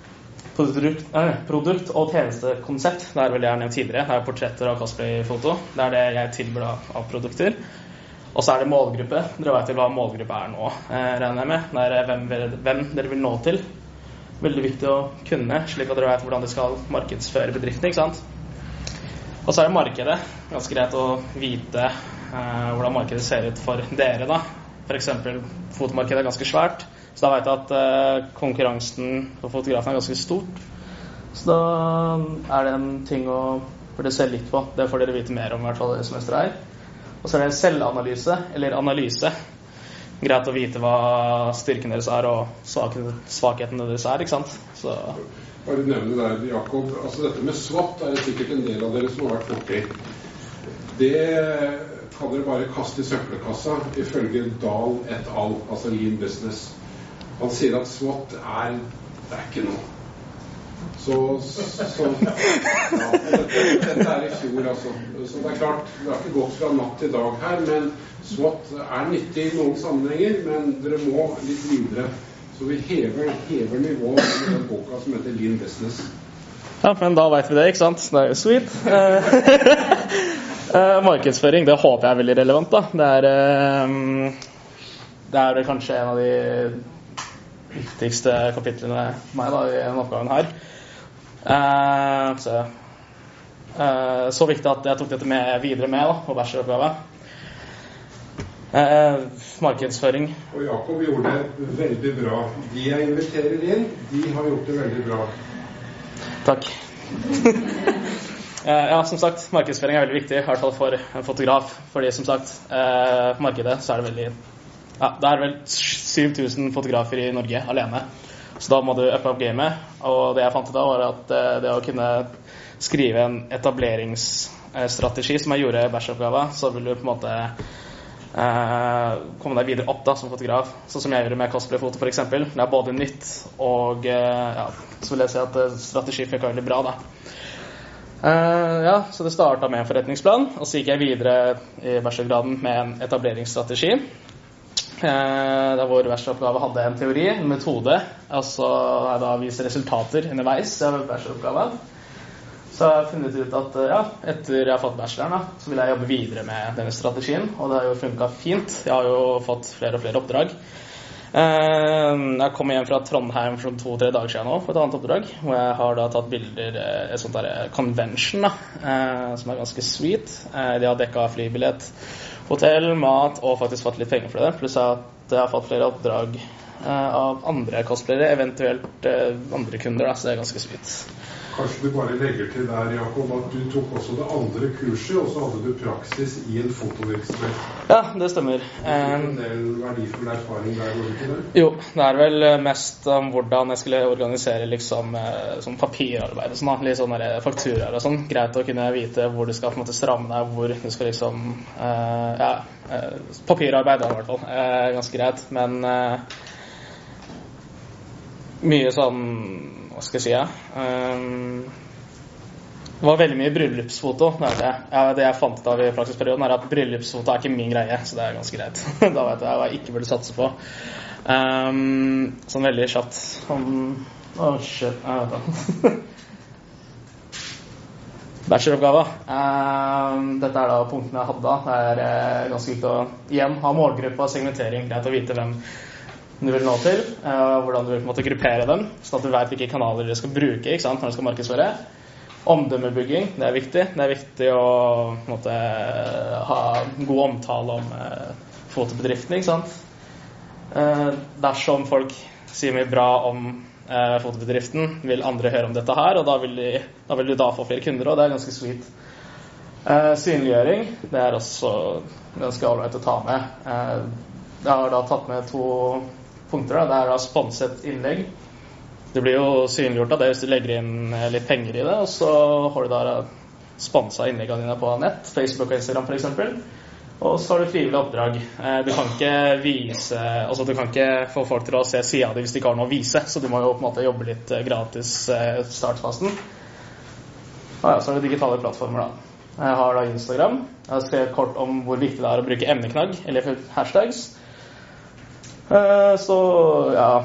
produkt, eh, produkt og tjenestekonsept. Det er vel jeg nevnt tidligere. Det er portretter og cosplay-foto. Det er det jeg tilbyr av produkter. Og så er det målgruppe. Dere vet jo hva målgruppe er nå, eh, regner jeg med. Det er hvem, hvem dere vil nå til. Veldig viktig å kunne, slik at dere vet hvordan dere skal markedsføre bedriften, ikke sant? Og så er det markedet. Ganske greit å vite eh, hvordan markedet ser ut for dere da. For eksempel, fotomarkedet er ganske svært. Så da vet jeg at eh, konkurransen på fotografen er ganske stort. Så da er det en ting å burde se litt på. Det får dere vite mer om i hvert fall det semesteret her. Og så er det selvanalyse, eller analyse. Greit å vite hva styrken deres er og svakheten deres er, ikke sant? Så bare nevne der, Jakob, altså dette med SWOT er det sikkert en del av dere som har vært borti. Det kan dere bare kaste i søppelkassa ifølge Dahl et al., altså Lean Business. Han sier at SWOT er, det er ikke noe. Så, så ja, dette, dette er i fjor, altså. Så det er klart, det har ikke gått fra natt til dag her, men SWOT er nyttig i noen sammenhenger, men dere må litt videre. Så vi hever, hever nivået i den boka som heter Lean Business. Ja, men da vet vi det, ikke sant? Det er jo sweet. Markedsføring, det håper jeg er veldig relevant da. Det er, det er vel kanskje en av de viktigste kapitlene for meg da, i denne oppgaven her. Uh, så, uh, så viktig at jeg tok dette med videre med da, på bacheloroppgave. Uh, markedsføring. Og Jakob gjorde det veldig bra. De jeg inviterer inn, de har gjort det veldig bra. Takk. uh, ja, som sagt, markedsføring er veldig viktig, i hvert fall for en fotograf. Fordi som sagt, uh, på markedet så er det veldig ja, det er vel syv tusen fotografer i Norge alene. Så da må du uppe opp gamet. Og det jeg fant ut da var at det å kunne skrive en etableringsstrategi som jeg gjorde i bacheloroppgave, så vil du på en måte eh, komme deg videre opp da som fotograf. Sånn som jeg gjør med cosplay-foto for eksempel. Det er både nytt og eh, ja, så vil jeg si at strategi funker veldig bra da. Uh, ja, så det startet med en forretningsplan, og så gikk jeg videre i bachelorgraden med en etableringsstrategi. Uh, da vår bacheloroppgave hadde en teori, en metode, og så har jeg da vist resultater underveis av bacheloroppgaven. Så jeg har funnet ut at uh, ja, etter jeg har fått bacheloren da, så vil jeg jobbe videre med denne strategien, og det har jo funket fint. Jeg har jo fått flere og flere oppdrag. Uh, jeg kom hjem fra Trondheim for to-tre dager siden nå for et annet oppdrag, hvor jeg har da tatt bilder i uh, et sånt der convention da, uh, som er ganske sweet. Uh, de har dekket flybillett, hotell, mat og faktisk fått litt penger for det. Pluss at jeg har fått flere oppdrag uh, av andre cosplayere, eventuelt uh, andre kunder da, så det er ganske sweet. Kanskje du bare legger til der, Jakob, at du tok også det andre kurset, og så hadde du praksis i en fotovirksomhet. Ja, det stemmer. En del verdifull erfaring der, går det ikke det? Jo, det er vel mest om hvordan jeg skulle organisere liksom sånn papirarbeid og sånn, litt sånn fakturaer og sånn. Greit å kunne vite hvor du skal på en måte stramme deg, hvor du skal liksom, uh, ja, uh, papirarbeid da i hvert fall, uh, ganske greit, men uh, mye sånn, hva skal jeg si, ja. Um, det var veldig mye bryllupsfoto. Det, er det. Ja, det jeg fant ut av i praksisperioden er at bryllupsfoto er ikke min greie, så det er ganske greit. Da vet jeg hva jeg ikke burde satse på. Um, sånn veldig kjapt. Sånn, oh shit, jeg vet det. Bacheloroppgave. Um, dette er da punktene jeg hadde da. Det er uh, ganske viktig å igjen ha målgruppe og segmentering. Greit å vite hvem du vil nå til, uh, hvordan du vil på en måte gruppere dem, sånn at du vet hvilke kanaler du skal bruke, ikke sant, når du skal markedsføre. Omdømmebygging, det er viktig. Det er viktig å på en måte, ha god omtale om uh, fotobedriften, ikke sant. Uh, dersom folk sier mye bra om uh, fotobedriften, vil andre høre om dette her, og da vil, de, da vil du da få flere kunder, og det er ganske sweet. Uh, synliggjøring, det er også ganske alright å ta med. Uh, jeg har da tatt med to punkter da. Det er da sponset innlegg. Det blir jo synliggjort av det hvis du legger inn litt penger i det, og så har du da sponset innleggene dine på nett, Facebook og Instagram for eksempel, og så har du frivillig oppdrag. Du kan ikke vise, altså du kan ikke få folk til å se siden av det hvis de ikke har noe å vise, så du må jo på en måte jobbe litt gratis startfasen. Og ja, så er det digitale plattformer da. Jeg har da Instagram. Jeg har skrevet kort om hvor viktig det er å bruke emneknagg, eller hashtags. Så ja,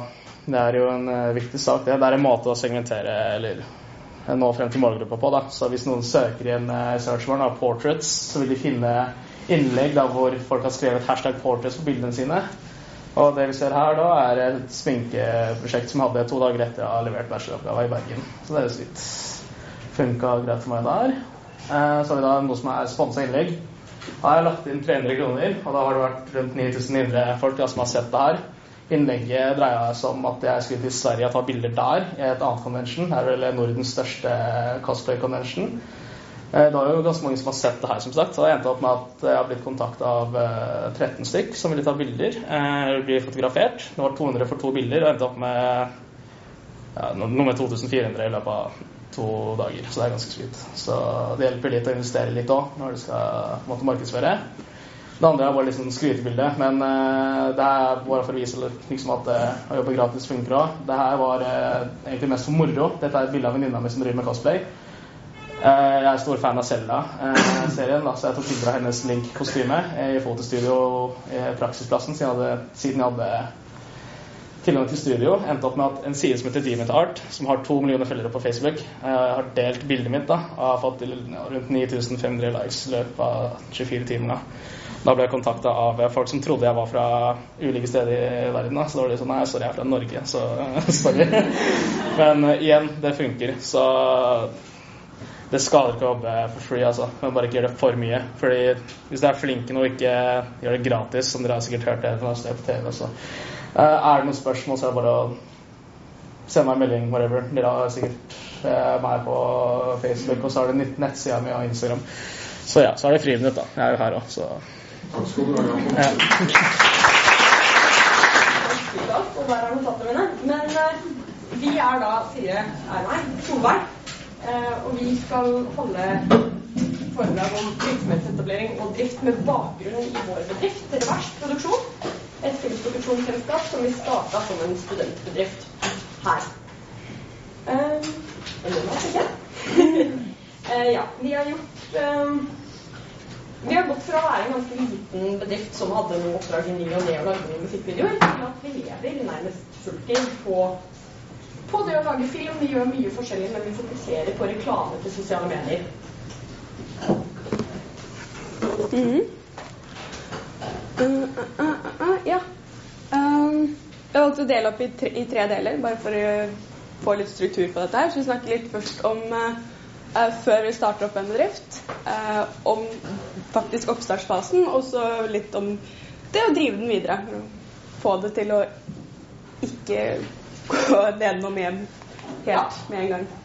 Det er jo en uh, viktig sak. Det. det er en måte å segmentere eller nå frem til målgruppa på. Da. Så hvis noen søker i en uh, searchbar av portraits, så vil de finne innlegg da, hvor folk har skrevet hashtag portraits på bildene sine. Og det vi ser her da, er et sminkeprosjekt som hadde to dager etter jeg har levert bacheloroppgave i Bergen. Så det er jo litt funket greit for meg der. Uh, så har vi da noe som er sponset innlegg. Da har jeg lagt inn tre hundre kroner, og da har det vært rundt ni tusen ni hundre folk da, som har sett det her. Innlegget dreier seg om at jeg skulle til Sverige og ta bilder der, i et annet convention. Det er vel Nordens største cosplay-convention. Det var jo ganske mange som har sett det her, som sagt. Så det endte opp med at jeg har blitt kontaktet av tretten stykk som ville ta bilder. Jeg blir fotografert. Det var to hundre for to bilder, og endte opp med ja, noe med to tusen fire hundre i løpet av to dager. Så det er ganske sweet. Så det hjelper litt å investere litt også, når du skal måtte markedsføre. Det andre er bare litt sånn skrytebilde, men uh, det er bare for å vise liksom, at uh, å jobbe gratis funker også. Det her var uh, egentlig mest for moro. Dette er et bilde av venninna mi som driver med cosplay. Uh, jeg er stor fan av Zelda-serien, uh, så jeg tok bilder av hennes Link-kostyme i fotostudio i praksisplassen, siden jeg hadde, siden jeg hadde tilgang til studio. Endte opp med at en side som heter Demon Art, som har to millioner følgere på Facebook, uh, har delt bildet mitt da, og har fått rundt ni tusen fem hundre likes i løpet av tjuefire timer. Da. Da ble jeg kontaktet av folk som trodde jeg var fra ulike steder i verden. Da. Så da var det sånn, nei, sorry, jeg er fra Norge, så sorry. Men uh, igjen, det funker. Så det skader ikke å jobbe for free, altså. Men bare ikke gjør det for mye. Fordi hvis det er flinke og ikke gjør det gratis, som dere har sikkert hørt det fra sted på T V, så uh, er det noen spørsmål, så er det bare å sende meg en melding, whatever. Dere har sikkert uh, meg på Facebook, og så har det nettsida mi og Instagram. Så ja, så er det friminutt da. Jeg er jo her også, så... Takk skal du ha, Jakob. Ja. Og der er notatene mine. Men uh, vi er da fire er meg, Solveig, uh, og vi skal holde foredrag om virksomhetsetablering og drift med bakgrunn i vår bedrift, Revers Produksjon, et filmproduksjonsselskap som vi startet som en studentbedrift her. Uh, eller noe, ikke? uh, ja, vi har gjort... Um, Vi har gått fra å være en ganske liten bedrift som hadde noen oppdrag i ny og ned og lage noen musikkvideoer, til at vi lever nærmest fulltid på, på det å lage film. Vi gjør mye forskjellig, men vi fokuserer på reklame til sosiale medier. Mm-hmm. uh, uh, uh, uh, ja. Um, jeg valgte å dele opp i tre, i tre deler, bare for å få litt struktur på dette her. Så vi snakker litt først om... Uh, Uh, før vi starter opp en bedrift, uh, om faktisk oppstartsfasen, og så litt om det å drive den videre. Få det til å ikke gå nedenom hjem helt med en gang.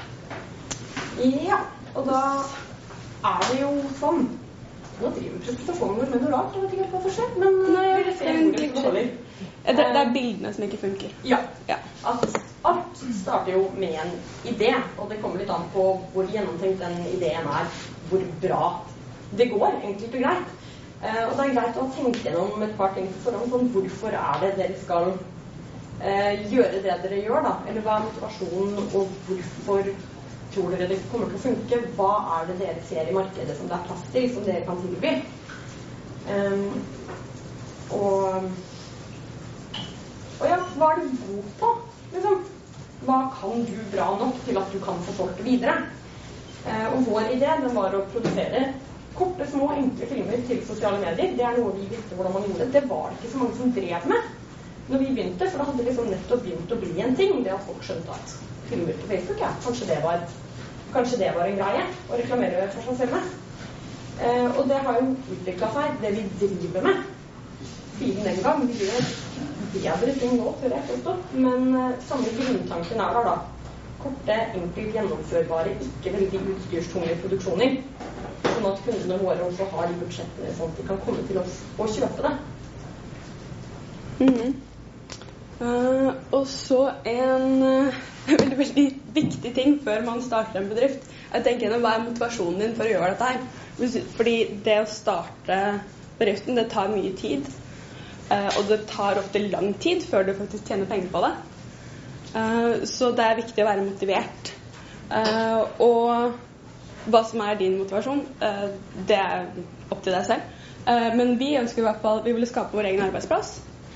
Ja, og da er det jo sånn. Nå driver presentasjonen vår med noe rart, jeg vet ikke helt hva som skjer, men Nei, jeg vil se hvor det holder. Det, det er bildene som ikke funker. Ja, ja. At alt starter jo med en idé, og det kommer litt an på hvor gjennomtenkt den ideen er, hvor bra det går, enkelt og greit. Eh, og det er greit å tenke gjennom et par ting for forhånd, sånn hvorfor er det dere skal eh, gjøre det dere gjør da, eller hva er motivasjonen, og hvorfor tror dere det kommer til å funke, hva er det dere ser i markedet som det er plass til, som dere kan tilby. Um, og, og ja, hva er du god på? Liksom, hva kan du bra nok til at du kan få folk videre? Eh, og vår idé den var å produsere korte, små, enkle filmer til sosiale medier. Det er noe vi visste hvordan man gjorde. Det var ikke så mange som drev med når vi begynte, for da hadde det liksom nettopp begynt å bli en ting, det at folk skjønte at filmer på Facebook, ja, kanskje det var, kanskje det var en greie å reklamere for seg selv med. Eh, og det har jo utviklet seg, det vi driver med siden den gang. Vi gjør bedre ting nå, tror jeg, forstått. Men uh, samme grunntanken er der da. Korte, enkelt gjennomførbare, ikke veldig utstyrstunge produksjoner. Sånn at kundene våre også har de budsjettene sånn at de kan komme til oss og kjøpe det. Mm-hmm. uh, og så en uh, veldig, veldig viktig ting før man starter en bedrift. Jeg tenker gjennom hva er motivasjonen din for å gjøre dette her? Fordi det å starte bedriften, det tar mye tid. Uh, og det tar ofte lang tid før du faktisk tjener penger på det. Uh, så det er viktig å være motivert. Uh, og hva som er din motivasjon, uh, det er opp til deg selv. Uh, men vi ønsker i hvert fall, vi ville skape vår egen arbeidsplass.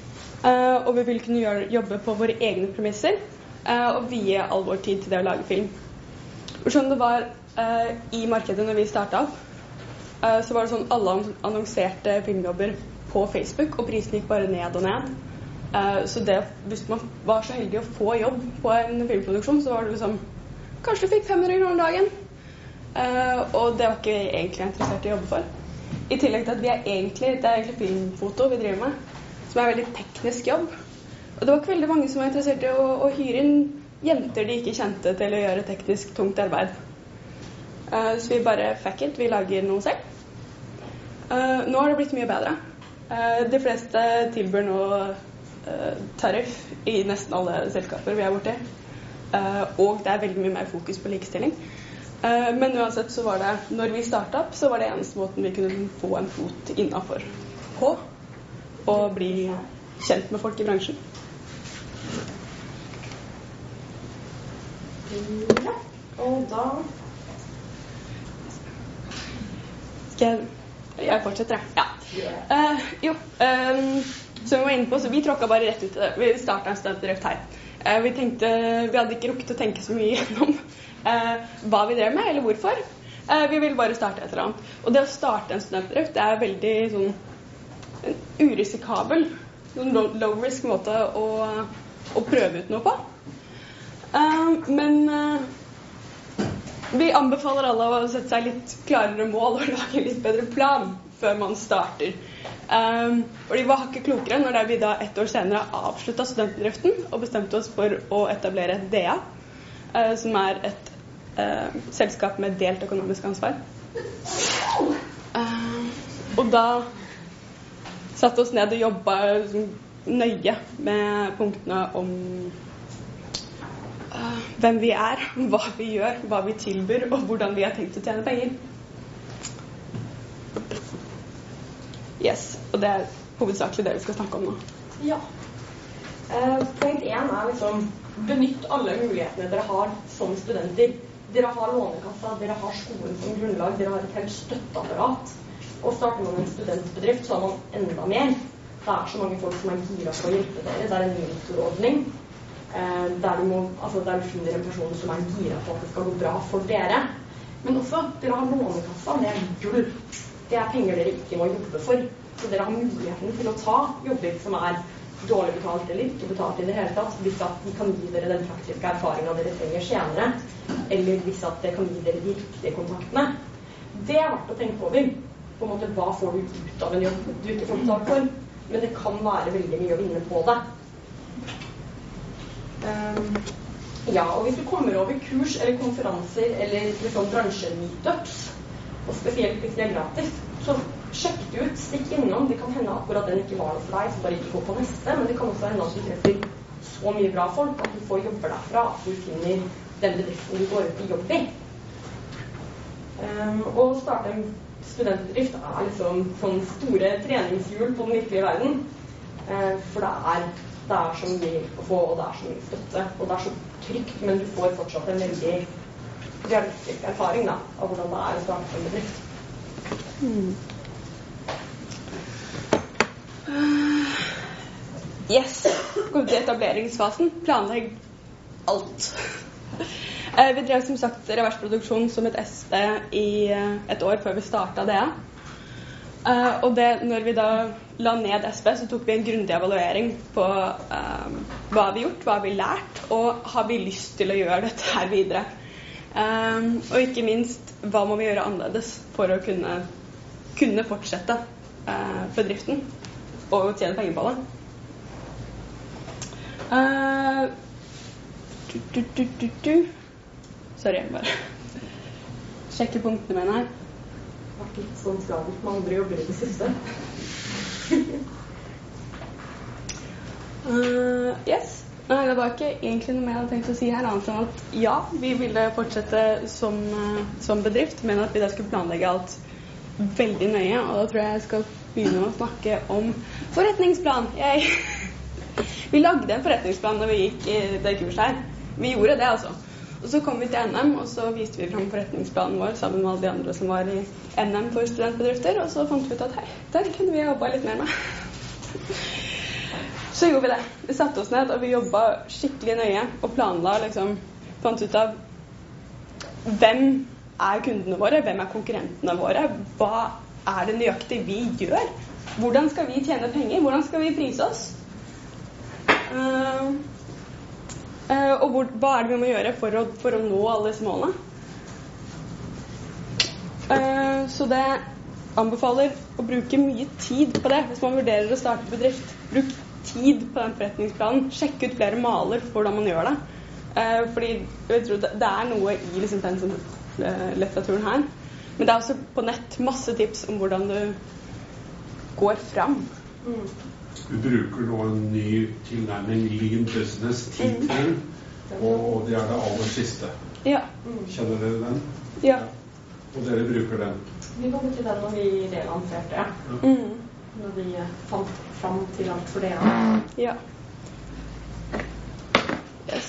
Uh, og vi vil kunne gjøre, jobbe på våre egne premisser uh, og vie all vår tid til det å lage film. Og sånn det var uh, i markedet når vi startet opp, uh, så var det sånn alle annonserte filmjobber på Facebook, og prisen gikk bare ned og ned. Uh, så det, hvis man var så heldig å få jobb på en filmproduksjon, så var det liksom, kanskje du fikk fem hundre kroner dagen. Uh, og det var ikke egentlig interessert i å jobbe for. I tillegg til at vi er egentlig, det er egentlig filmfoto vi driver med, som er en veldig teknisk jobb. Og det var ikke veldig mange som var interessert i å, å hyre inn jenter de ikke kjente til å gjøre teknisk tungt arbeid. Uh, så vi bare fuck it, vi lager noe selv. Uh, nå har det blitt mye bedre. Uh, de fleste tilbyr nå uh, tariff i nesten alle selskaper vi er borte i. Uh, og det er veldig mye mer fokus på likestilling. Uh, men uansett så var det, når vi startet opp, så var det eneste måten vi kunne få en fot innenfor på, og bli kjent med folk i bransjen. Ja, og da skal jeg, jeg fortsetter, ja. Uh, jo, um, som vi var inne på, så vi tråkket bare rett ut i det. Vi startet en studentbedrift her. Uh, vi tenkte, vi hadde ikke rukket å tenke så mye gjennom uh, hva vi drev med, eller hvorfor. Uh, vi ville bare starte et eller annet. Og det å starte en studentbedrift, det er veldig sånn en urisikabel, en low-risk måte å, å prøve ut noe på. Uh, men uh, vi anbefaler alle å sette seg litt klarere mål og lage en litt bedre plan før man starter. Um, fordi vi var ikke klokere når vi da ett år senere avsluttet studentbedriften og bestemte oss for å etablere et D A, uh, som er et uh, selskap med delt økonomisk ansvar. Uh, og da satte oss ned og jobbet liksom, nøye med punktene om uh, hvem vi er, hva vi gjør, hva vi tilbyr, og hvordan vi har tenkt å tjene penger. Yes, og det er hovedsakelig det vi skal snakke om nå. Ja. Eh, punkt én er liksom benytt alle mulighetene dere har som studenter. Dere har lånekassa, dere har skolen som grunnlag, dere har et helt støtteapparat. Og starter man en studentbedrift, så har man enda mer. Det er så mange folk som er gira for å hjelpe dere. Det er en mentorordning eh, der, du må, altså der du finner en person som er gira på at det skal gå bra for dere. Men også, dere har lånekassa, det er gull. Det er penger dere ikke må jobbe for. Så dere har muligheten til å ta jobber som er dårlig betalt eller ikke betalt i det hele tatt, hvis at de kan gi dere den praktiske erfaringen dere trenger senere, eller hvis at det kan gi dere de riktige kontaktene. Det er verdt å tenke over. På en måte, hva får du ut av en jobb du ikke får betalt for? Men det kan være veldig mye å vinne på det. Um, ja, og hvis du kommer over kurs eller konferanser eller liksom bransje-meetups, og spesielt hvis det er gratis, så sjekk det ut, stikk innom. Det kan hende akkurat den ikke var noe for deg, så bare ikke gå på neste, men det kan også hende at du treffer så mye bra folk at du får jobber derfra, at du finner den bedriften du går ut i jobb i. Um, og å starte en studentbedrift er liksom sånn store treningshjul på den virkelige verden, uh, for det er, det er så mye å få, og det er så mye støtte, og det er så trygt, men du får fortsatt en veldig realistisk erfaring da, av hvordan det er å starte en bedrift. Hmm. Uh, yes, gå til etableringsfasen. Planlegg alt. uh, vi drev som sagt reversproduksjon som et S P i uh, et år før vi startet det. Uh, og det, når vi da la ned S P, så tok vi en grundig evaluering på uh, hva har vi gjort, hva har vi lært, og har vi lyst til å gjøre dette her videre. Um, og ikke minst, hva må vi gjøre annerledes for å kunne, kunne fortsette uh, bedriften og tjene penger på det. Uh, du, du, du, du, du. Sorry, bare sjekke punktene mine her. Det har vært litt sånn travelt med andre jobber i det siste. uh, yes. Nei, det var ikke egentlig noe mer jeg hadde tenkt å si her, annet enn at ja, vi ville fortsette som, som bedrift, men at vi da skulle planlegge alt veldig nøye, og da tror jeg jeg skal begynne å snakke om forretningsplan. Jeg, vi lagde en forretningsplan når vi gikk i det kurset her. Vi gjorde det, altså. Og så kom vi til N M, og så viste vi frem forretningsplanen vår sammen med alle de andre som var i N M for studentbedrifter, og så fant vi ut at hei, der kunne vi jobba litt mer med. Så Så gjorde vi det. Vi satte oss ned, og vi jobbet skikkelig nøye og planla, liksom, fant ut av hvem er kundene våre, hvem er konkurrentene våre, hva er det nøyaktig vi gjør, hvordan skal vi tjene penger, hvordan skal vi prise oss, uh, uh, og hvor, hva er det vi må gjøre for å, for å nå alle disse målene. Uh, så det anbefaler å bruke mye tid på det hvis man vurderer å starte bedrift. Bruk tid på den forretningsplanen, sjekk ut flere maler for hvordan man gjør det. Uh, fordi jeg tror det, det er noe i liksom, den som, uh, litteraturen her, men det er også på nett masse tips om hvordan du går fram. Mm. Du bruker nå en ny tilnærming, lean business, tittelen, mm. og det er det aller siste. Ja. Kjenner dere den? Ja. Og dere bruker den? Vi kan bruke den når vi relanserte, ja. Mm. Når vi fant fram til alt for dere. Ja. Yes.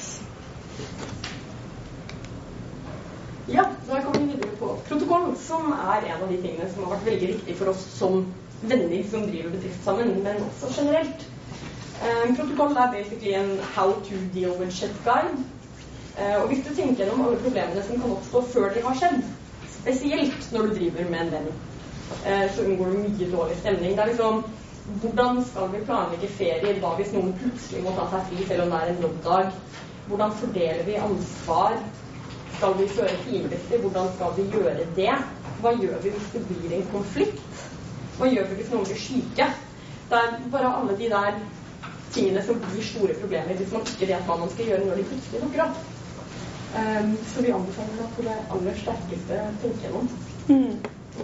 Ja, da kommer vi videre på protokoll, som er en av de tingene som har vært veldig viktig for oss som venner som driver bedrift sammen, men også generelt. Um, protokoll er basically en how to deal with shit guide. Uh, og hvis du tenker gjennom alle problemene som kan oppstå før de har skjedd, spesielt når du driver med en venn, uh, så unngår du mye dårlig stemning. Det er liksom, hvordan skal vi planlegge ferier, hva hvis noen plutselig må ta seg fri selv om det er en jobbdag? Hvordan fordeler vi ansvar? Skal vi føre teamlister? Hvordan skal vi gjøre det? Hva gjør vi hvis det blir en konflikt? Hva gjør vi hvis noen blir syke? Det er bare alle de der tingene som blir store problemer hvis man ikke vet hva man skal gjøre når de plutselig dukker opp. Um, så vi anbefaler det på det aller sterkeste tenke gjennom. Mm.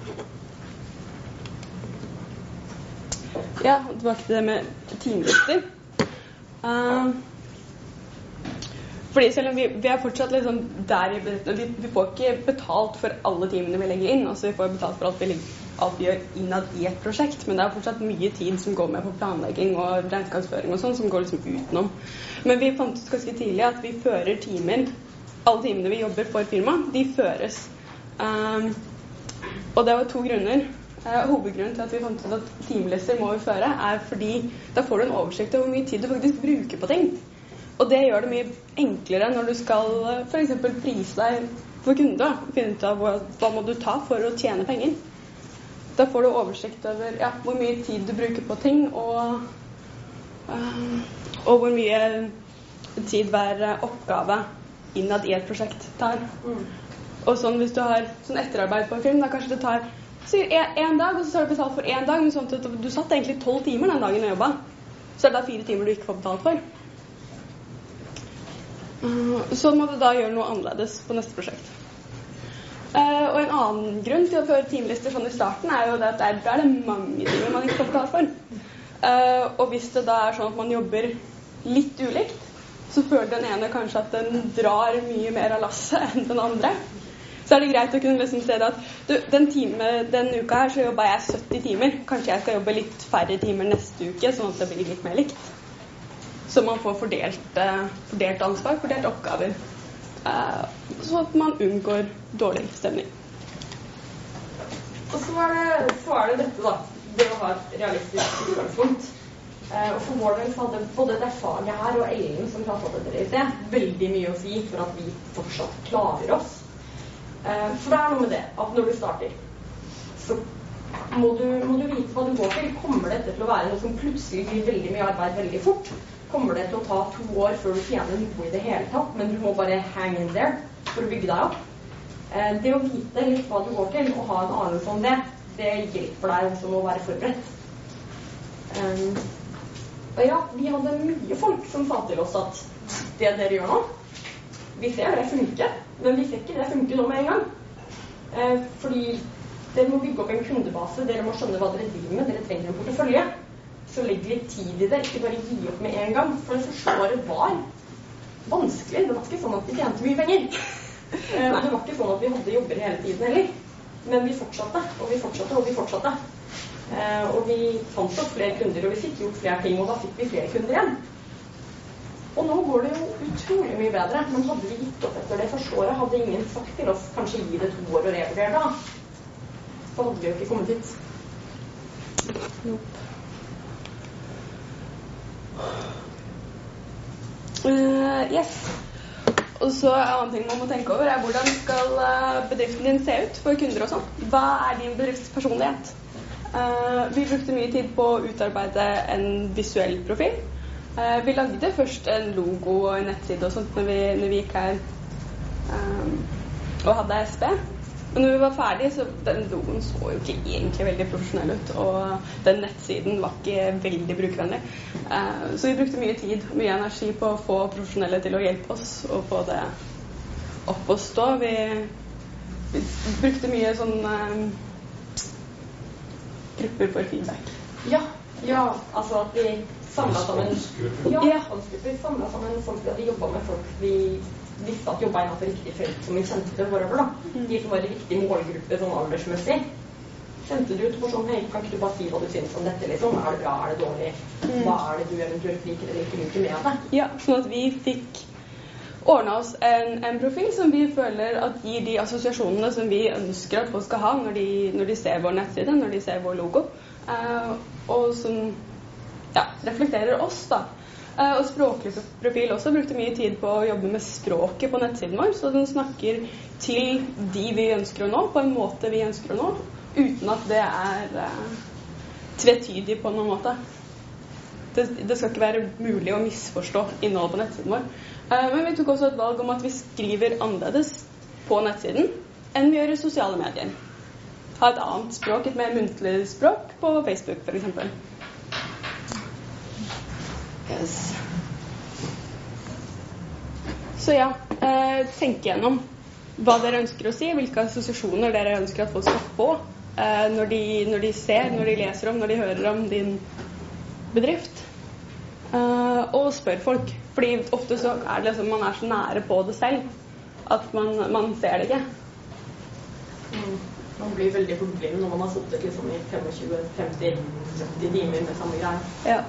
Ja, tilbake til det med teamlister. Uh, Fordi selv om vi, vi er fortsatt liksom der i bedriften, vi, vi får ikke betalt for alle timene vi legger inn, altså vi får betalt for alt vi, alt vi gjør innad i et prosjekt, men det er fortsatt mye tid som går med på planlegging og regnskapsføring og sånn, som går liksom utenom. Men vi fant ut ganske tidlig at vi fører timer, alle timene vi jobber for firma, de føres. Um, og det var to grunner. Uh, hovedgrunnen til at vi fant ut at timelister må vi føre, er fordi da får du en oversikt over hvor mye tid du faktisk bruker på ting. Og det gjør det mye enklere når du skal for eksempel prise deg for kunder. Finne ut av hva, hva må du ta for å tjene penger. Da får du oversikt over ja, hvor mye tid du bruker på ting, og, um, og hvor mye tid hver oppgave innad i et prosjekt tar. Mm. Og sånn hvis du har sånn etterarbeid på en film, da kanskje det tar en dag, og så tar du betalt for en dag, men sånn at du satt egentlig tolv timer den dagen og jobbet. Så er det da fire timer du ikke får betalt for. Uh, så må du da gjøre noe annerledes på neste prosjekt. Uh, og en annen grunn til å føre teamlister sånn i starten er jo det at der, der er det mange timer man ikke får betalt for. Uh, og hvis det da er sånn at man jobber litt ulikt, så føler den ene kanskje at den drar mye mer av lasset enn den andre. Så er det greit å kunne liksom se det at du, den, time, den uka her så jobber jeg sytti timer. Kanskje jeg skal jobbe litt færre timer neste uke, sånn at det blir litt mer likt. Så man får fordelt, fordelt ansvar, fordelt oppgaver, uh, så at man unngår dårlig stemning. Og så er, det, så er det dette da, det å ha et realistisk utgangspunkt. Uh, og for vår del så hadde både det faget her og Ellen som pratet om dere i sted, veldig mye å si for at vi fortsatt klarer oss. Uh, for det er noe med det, at når du starter, så må du, må du vite hva du går til. Kommer dette til å være noe som plutselig blir veldig mye arbeid veldig fort? Kommer det til å ta to år før du tjener noe i det hele tatt, men du må bare hang in there for å bygge deg opp. Eh, det å vite litt hva du går til, og ha en anelse om det, det hjelper deg også å være forberedt. Um, og ja, vi hadde mye folk som sa til oss at det dere gjør nå, vi ser det funker, men vi ser ikke det funker nå med en gang. Eh, fordi dere må bygge opp en kundebase, dere må skjønne hva dere driver med, dere trenger en portefølje. Så legg litt tid i det, ikke bare gi opp med en gang, for det første året var vanskelig. Det var ikke sånn at vi tjente mye penger. Eh, og det var ikke sånn at vi hadde jobber hele tiden heller. Men vi fortsatte, og vi fortsatte, og vi fortsatte. Eh, og vi fant oss flere kunder, og vi fikk gjort flere ting, og da fikk vi flere kunder igjen. Og nå går det jo utrolig mye bedre, men hadde vi gitt opp etter det første året, hadde ingen sagt til oss, kanskje gi det to år og revurdere da. Så hadde vi jo ikke kommet hit. Nope. Uh, yes. Og så en annen ting man må tenke over er hvordan skal bedriften din se ut for kunder og sånn. Hva er din bedriftspersonlighet? Uh, vi brukte mye tid på å utarbeide en visuell profil. Uh, vi lagde først en logo og en nettside og sånt når vi, når vi gikk her um, og hadde S B. Men når vi var ferdig, så den logoen så jo ikke egentlig veldig profesjonell ut, og den nettsiden var ikke veldig brukervennlig. Uh, så vi brukte mye tid, mye energi på å få profesjonelle til å hjelpe oss og få det opp å stå. Vi, vi brukte mye sånn um, grupper for feedback. Ja, ja, altså at vi samlet sammen ja, ja. Vi samlet sammen folk vi hadde jobbet med, folk vi visste at jobbet innenfor riktig felt som vi kjente vårover da. De som var i riktig målgruppe sånn aldersmessig. Kjente du ut for sånn, hei, kan ikke du bare si hva du synes om dette liksom? Er det bra, er det dårlig? Hva er det du eventuelt liker eller ikke liker med det? Ja, sånn at vi fikk ordnet oss en, en profil som vi føler at gir de assosiasjonene som vi ønsker at folk skal ha når de, når de ser vår nettside, når de ser vår logo, uh, og som ja, reflekterer oss da. Uh, og språklig profil også brukte mye tid på å jobbe med språket på nettsiden vår, så den snakker til de vi ønsker å nå, på en måte vi ønsker å nå, uten at det er uh, tvetydig på noen måte. Det, det skal ikke være mulig å misforstå innholdet på nettsiden vår. Uh, men vi tok også et valg om at vi skriver annerledes på nettsiden enn vi gjør i sosiale medier. Ha et annet språk, et mer muntlig språk på Facebook for eksempel. Yes. Så ja, eh, tenk gjennom hva dere ønsker å si, hvilke assosiasjoner dere ønsker at folk skal få eh, når, de, når de ser, når de leser om, når de hører om din bedrift. Eh, og spør folk, fordi ofte så er det liksom, man er så nære på det selv at man, man ser det ikke. Mm. Man blir veldig forblind når man har sittet liksom i tjuefem, femti, sytti timer med samme greie. Ja.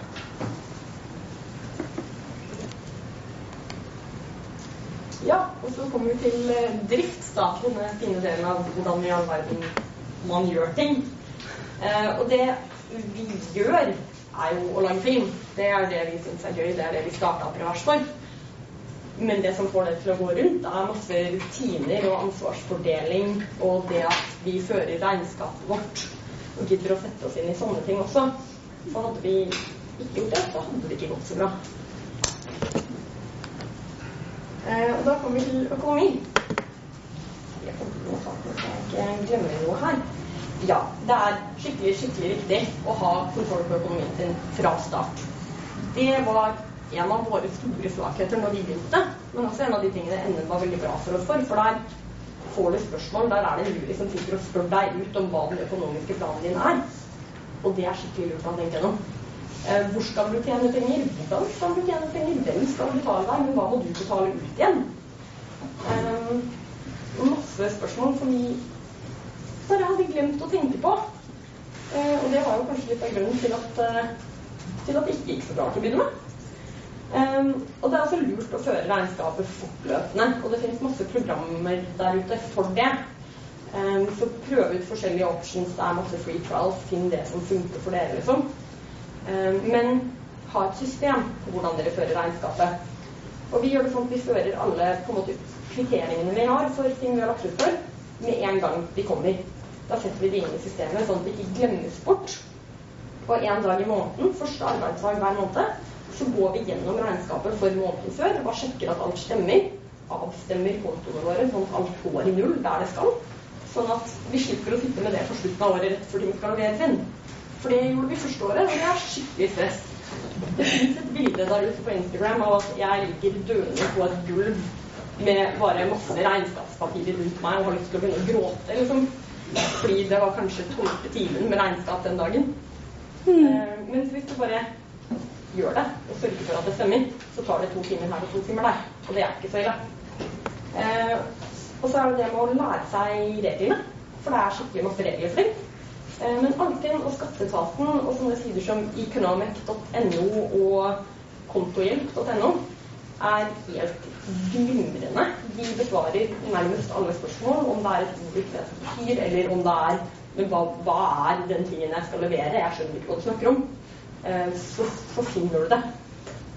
Ja, og så kommer vi til eh, drift, da, denne fine delen av hvordan i all verden man gjør ting. Eh, og det vi gjør er jo å lage film. Det er det vi synes er gøy, det er det vi startet Prevers for. Men det som får det til å gå rundt er masse rutiner og ansvarsfordeling, og det at vi fører regnskapet vårt og gidder å sette oss inn i sånne ting også. Så hadde vi ikke gjort det, så hadde det ikke gått så bra. Eh, og da kommer vi til økonomi. Jeg kommer til å ikke glemme noe her. Ja, det er skikkelig, skikkelig viktig å ha kontroll på økonomien sin fra start. Det var en av våre store svakheter når vi begynte, men også en av de tingene enden var veldig bra for oss for, for der får du spørsmål, der er det en jury som sitter og spør deg ut om hva den økonomiske planen din er. Og det er skikkelig lurt å tenke gjennom. Eh, hvor skal du tjene penger? Hvordan skal du tjene penger? Hvem skal du betale deg? Men hva må du betale ut igjen? Eh, masse spørsmål som vi bare hadde glemt å tenke på. Eh, og det var jo kanskje litt av grunnen til at, uh, til at det ikke gikk så bra til å begynne med. Eh, og det er også lurt å føre regnskapet fortløpende. Og det finnes masse programmer der ute for det. Eh, så prøv ut forskjellige options. Det er masse free trials. Finn det som funker for dere, liksom. Men ha et system på hvordan dere fører regnskapet. Og vi gjør det sånn at vi fører alle på en måte kvitteringene vi har for ting vi har lagt ut for, med en gang de kommer. Da setter vi det inn i systemet sånn at det ikke glemmes bort. Og en dag i måneden, første arbeidsdag hver måned, så går vi gjennom regnskapet for måneden før og bare sjekker at alt stemmer, avstemmer kontoene våre sånn at alt går i null der det skal, sånn at vi slipper å sitte med det på slutten av året rett før ting skal leveres inn. For det gjorde vi første året, og det er skikkelig stress. Det finnes et bilde der ute på Instagram av at jeg ligger døende på et gulv med bare masse regnskapspapirer rundt meg og har lyst til å begynne å gråte, liksom. Fordi det var kanskje tolvte timen med regnskap den dagen. Mm. Uh, men hvis du bare gjør det og sørger for at det stemmer, så tar det to timer her og to timer der. Og det er ikke så ille. Uh, og så er det det med å lære seg reglene, for det er skikkelig masse regler for det. Men Altinn og Skatteetaten og sånne sider som economic punktum no og kontohjelp punktum no er helt glimrende. De besvarer nærmest alle spørsmål om det er et ord ikke vet hva det betyr, eller om det er men hva, hva er den tingen jeg skal levere? Jeg skjønner ikke hva du snakker om. Så, så finner du det.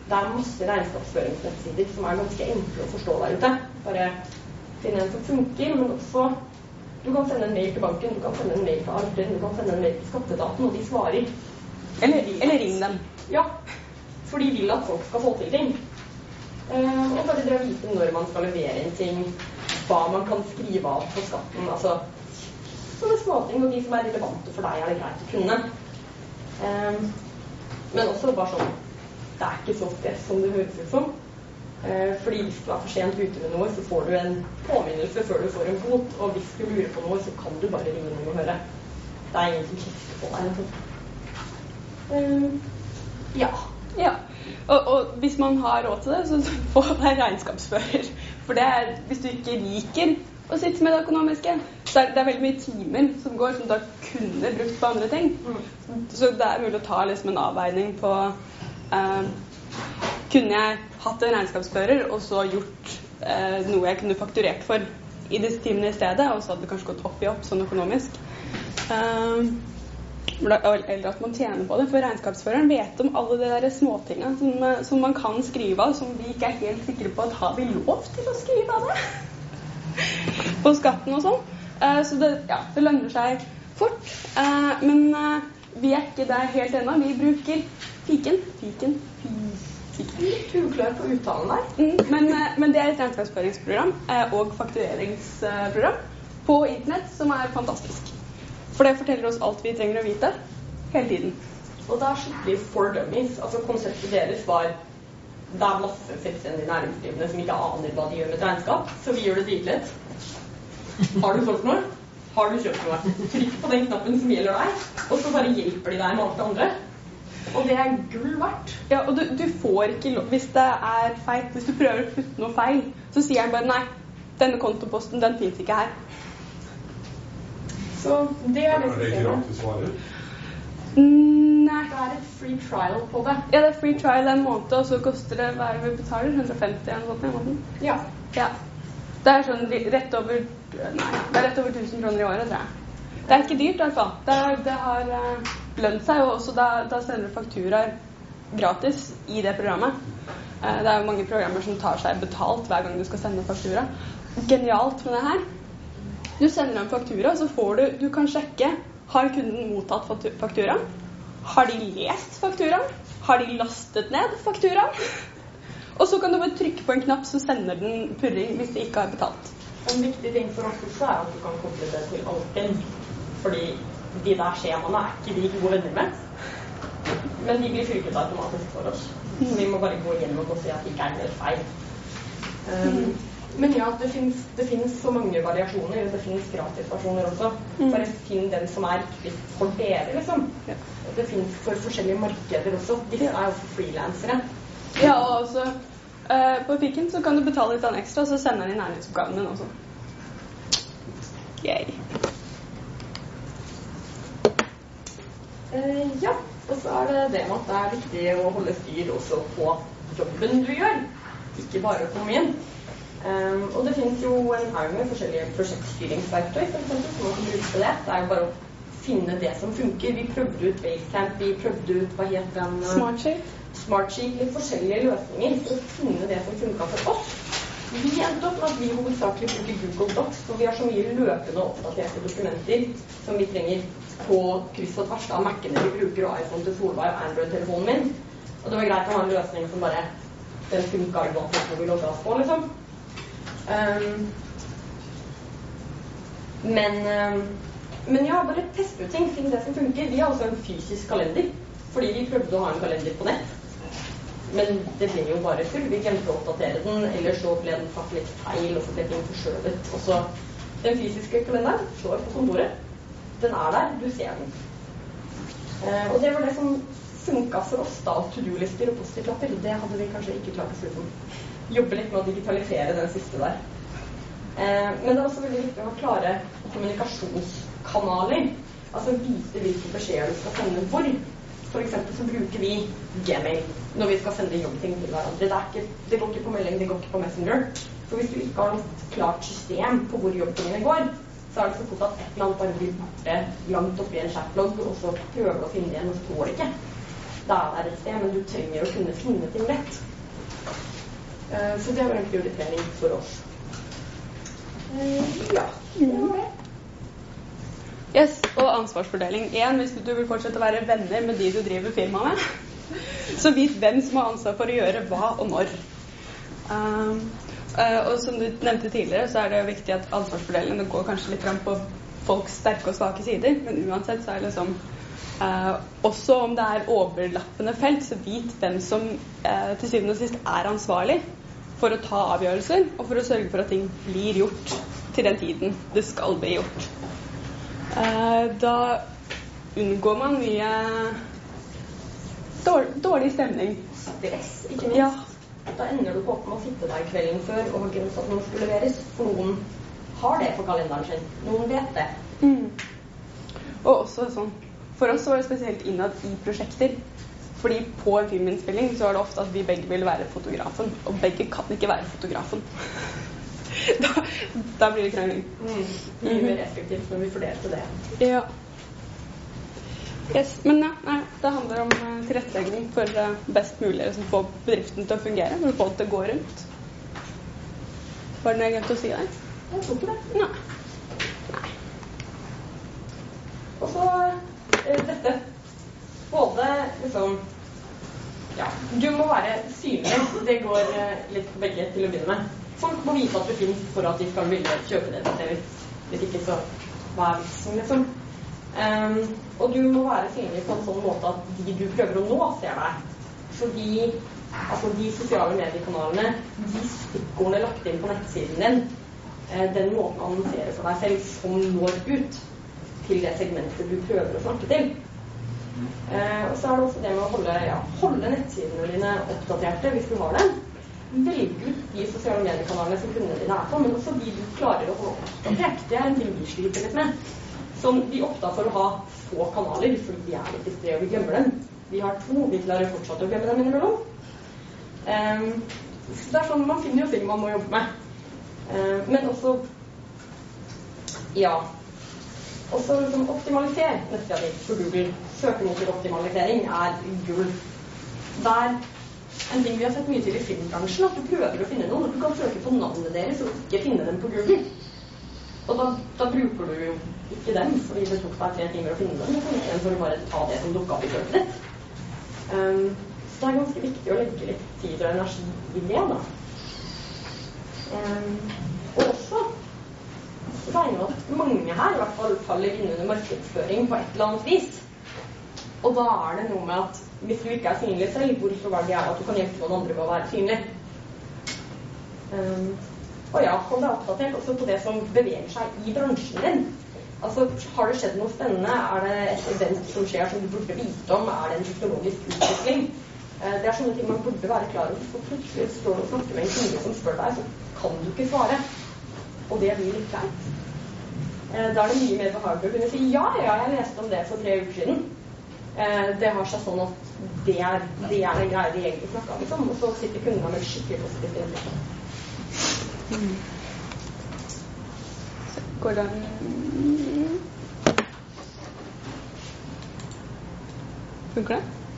det er masse regnskapsføringsnettsider som er ganske enkle å forstå der ute. Bare finne en som funker, men også du kan sende en mail til banken, du kan sende en mail til Arden, du kan sende en mail til skatteetaten, og de svarer. Eller, eller ring dem. Ja, for de vil at folk skal få til ting. Uh, og bare det å vite når man skal levere en ting, hva man kan skrive av på skatten, altså sånne småting, og de som er relevante for deg er det greit å kunne. Um, men også bare sånn, det er ikke så stress som det høres ut som. Uh, fordi hvis du er for sent ute med noe, så får du en påminnelse før du får en bot, og hvis du lurer på noe, så kan du bare ringe noen og høre. Det er ingen som kjefter på deg. Uh, ja. Ja, og, og hvis man har råd til det, så får deg regnskapsfører. For det er, hvis du ikke liker å sitte med det økonomiske, så er det, det er veldig mye timer som går som du da kunne brukt på andre ting. Mm. Så det er mulig å ta liksom en avveining på uh, kunne jeg hatt en regnskapsfører og så gjort uh, noe jeg kunne fakturert for i disse timene i stedet, og så hadde det kanskje gått opp i opp sånn økonomisk. Uh, eller at man tjener på det, for regnskapsføreren vet om alle de der småtingene som, som man kan skrive av, som vi ikke er helt sikre på at har vi lov til å skrive av det på skatten og sånn. Uh, så det, ja, det lønner seg fort, uh, men uh, vi er ikke der helt ennå. Vi bruker fiken fiken, fiken litt uklar på uttalen der. Mm, men, uh, men det er et regnskapsføringsprogram uh, og faktureringsprogram på internett som er fantastisk. For det forteller oss alt vi trenger å vite, hele tiden. Og det er skikkelig for dummies. Altså konseptet deres var, det er masse selvstendige næringsdrivende som ikke aner hva de gjør med et regnskap, så vi gjør det dritlett. Har du solgt noe? Har du kjøpt noe? Trykk på den knappen som gjelder deg, og så bare hjelper de deg med alt det andre. Og det er gull verdt. Ja, og du, du får ikke lov, hvis det er feil, hvis du prøver å putte noe feil, så sier han bare, nei, denne kontoposten, den finnes ikke her. Så det er det Er det gratis varer? Nei. Det er et free trial på det. Ja, det er free trial en måned, og så koster det, hva er det vi betaler? hundre og femti eller noe sånt i måneden? Ja. Ja. Det er sånn rett over, nei, det er rett over tusen kroner i året, tror jeg. Det er ikke dyrt i hvert fall. Det, er, det har uh, lønt seg, og også da, da sender du fakturaer gratis i det programmet. Uh, det er jo mange programmer som tar seg betalt hver gang du skal sende faktura. Genialt med det her. Du sender en faktura, så får du, du kan sjekke, har kunden mottatt faktura? Har de lest faktura? Har de lastet ned faktura? Og så kan du bare trykke på en knapp, så sender den purring hvis de ikke har betalt. En viktig ting for oss også er at du kan koble det til Altinn, fordi de der skjemaene er ikke vi gode venner med, men de blir fylket automatisk for oss. Så vi må bare gå gjennom og si at de ikke er helt feil. Um, Men ja, det finnes, det finnes så mange variasjoner, det finnes gratisversjoner også. Mm. Bare finn den som er riktig for dere, liksom. Ja. Det finnes for forskjellige markeder også. Disse er også freelancere. Ja, og også uh, på fiken så kan du betale litt ekstra, så sender den i nærhetsoppgaven din også. Yay. Uh, ja, og så er det det med at det er viktig å holde styr også på jobben du gjør, ikke bare økonomien. Um, og det finnes jo en haug med forskjellige prosjektstyringsverktøy, for eksempel, som man kan bruke på det. Det er jo bare å finne det som funker. Vi prøvde ut Basecamp, vi prøvde ut, hva heter den? Smartsheet. Smartsheet, litt forskjellige løsninger for å finne det som funket for oss. Vi endte opp med at vi hovedsakelig bruker Google Docs, for vi har så mye løpende oppdaterte dokumenter som vi trenger på kryss og tvers av Mac-ene vi bruker, og iPhone til Solveig og Android-telefonen min. Og det var greit å ha en løsning som bare, den funket uansett hvor vi logget oss på, liksom. Um, men um, men ja, bare teste ut ting, finn det som funker. Vi har også en fysisk kalender, fordi vi prøvde å ha en kalender på nett, men det ble jo bare full. Vi glemte å oppdatere den, eller så ble den satt litt feil, og så ble den forskjøvet. Og så den fysiske kalenderen står på kontoret. Den er der, du ser den. Uh, og det var det som funket for oss da, to-do-lister og post-it-lapper. Det hadde vi kanskje ikke klart å slutte med. Jobbe litt med å digitalisere den siste der. Eh, men det er også veldig viktig å ha klare kommunikasjonskanaler. Altså vite hvilke beskjeder du skal sende hvor. For eksempel så bruker vi Gmail når vi skal sende jobbting til hverandre. Det, er ikke, det går ikke på melding, det går ikke på Messenger. For hvis du ikke har noe klart system på hvor jobbtingene går, så er det så fort at et eller annet bare blir borte langt oppi en chatlog, og så prøver du å finne det igjen, og så går det ikke. det er der et sted, men du trenger å kunne finne ting lett. Uh, så det var en prioritering for oss. Uh, ja, det var det. Yes, og ansvarsfordeling. En, hvis du vil fortsette å være venner med de du driver firma med, så vit hvem som har ansvar for å gjøre hva og når. Um, uh, og som du nevnte tidligere, så er det viktig at ansvarsfordelingen det går kanskje litt frem på folks sterke og svake sider, men uansett så er det liksom uh, også om det er overlappende felt, så vit hvem som uh, til syvende og sist er ansvarlig for å ta avgjørelser, og for å sørge for at ting blir gjort til den tiden det skal bli gjort. Uh, da unngår man mye dårlig, dårlig stemning. Stress, ikke minst. Ja. Da ender du på med å sitte der kvelden før og har glemt at noen skulle leveres. For noen har det på kalenderen sin. Noen vet det. Mm. Og også sånn, for oss var det spesielt innad i prosjekter. Fordi på en filminnspilling så er det ofte at vi begge vil være fotografen, og begge kan ikke være fotografen. Da, da blir det krangling. Mm. Mye mer effektivt når vi fordelte det. Ja. Yes, men ja, nei, det handler om uh, tilrettelegging for uh, best mulig å få bedriften til å fungere, for å få det til å gå rundt. Var det noe jeg glemte å si der? Jeg tror ikke det. Nei. Nei. Og så uh, dette. Både liksom ja, du må være synlig. Det går uh, litt på begge til å begynne med. Folk må vite at du finnes for at de skal ville kjøpe det til. Hvis ikke så hva er vitsen, liksom. Um, og du må være synlig på en sånn måte at de du prøver å nå ser deg. Fordi altså de sosiale mediekanalene, de stikkordene lagt inn på nettsiden din, uh, den måten å annonsere for deg selv som når ut til det segmentet du prøver å snakke til. Uh, og så er det også det med å holde, ja, holde nettsidene dine oppdaterte hvis du har dem. Velge ut de sosiale mediekanalene som kundene dine er på, men også de du klarer å holde oppdatert. Det er en ting vi sliter litt med. Som vi opptatt for å ha få kanaler, fordi de er litt i sted og vi glemmer dem. Vi har to, vi klarer fortsatt å glemme dem innimellom. Um, så det er sånn, man finner jo ting man må jobbe med. Uh, men også, ja, også liksom optimalisere nettsida di på Google. Søkemotoroptimalisering er gull. Der en ting vi har sett mye til i filmbransjen, at du prøver å finne noen, og du kan søke på navnet deres og ikke finne dem på Google. Og da, da bruker du jo ikke dem, fordi det tok deg tre timer å finne dem, og så får du bare ta det som dukker opp i søket ditt. Um, så det er ganske viktig å legge litt tid og energi i det, da. Um, og også så regner jeg at mange her i hvert fall faller inn under markedsføring på et eller annet vis. Og da er det noe med at hvis du ikke er synlig selv, hvorfor var det at du kan hjelpe noen andre med å være synlig? Um, og ja, hold deg oppdatert også på det som beveger seg i bransjen din. Altså, har det skjedd noe spennende? Er det et event som skjer som du burde vite om? Er det en teknologisk utvikling? Uh, det er sånne ting man burde være klar over. For plutselig står du og snakker med en kunde som spør deg, så kan du ikke svare. Og det blir litt greit. Uh, da er det mye mer behagelig å kunne si ja, ja, jeg leste om det for tre uker siden. Uh, det har seg sånn at det er, det er den greia de egentlig snakket om, liksom. Og så sitter kundene med skikkelig positivt inntrykk. Mm. Går det Funker det?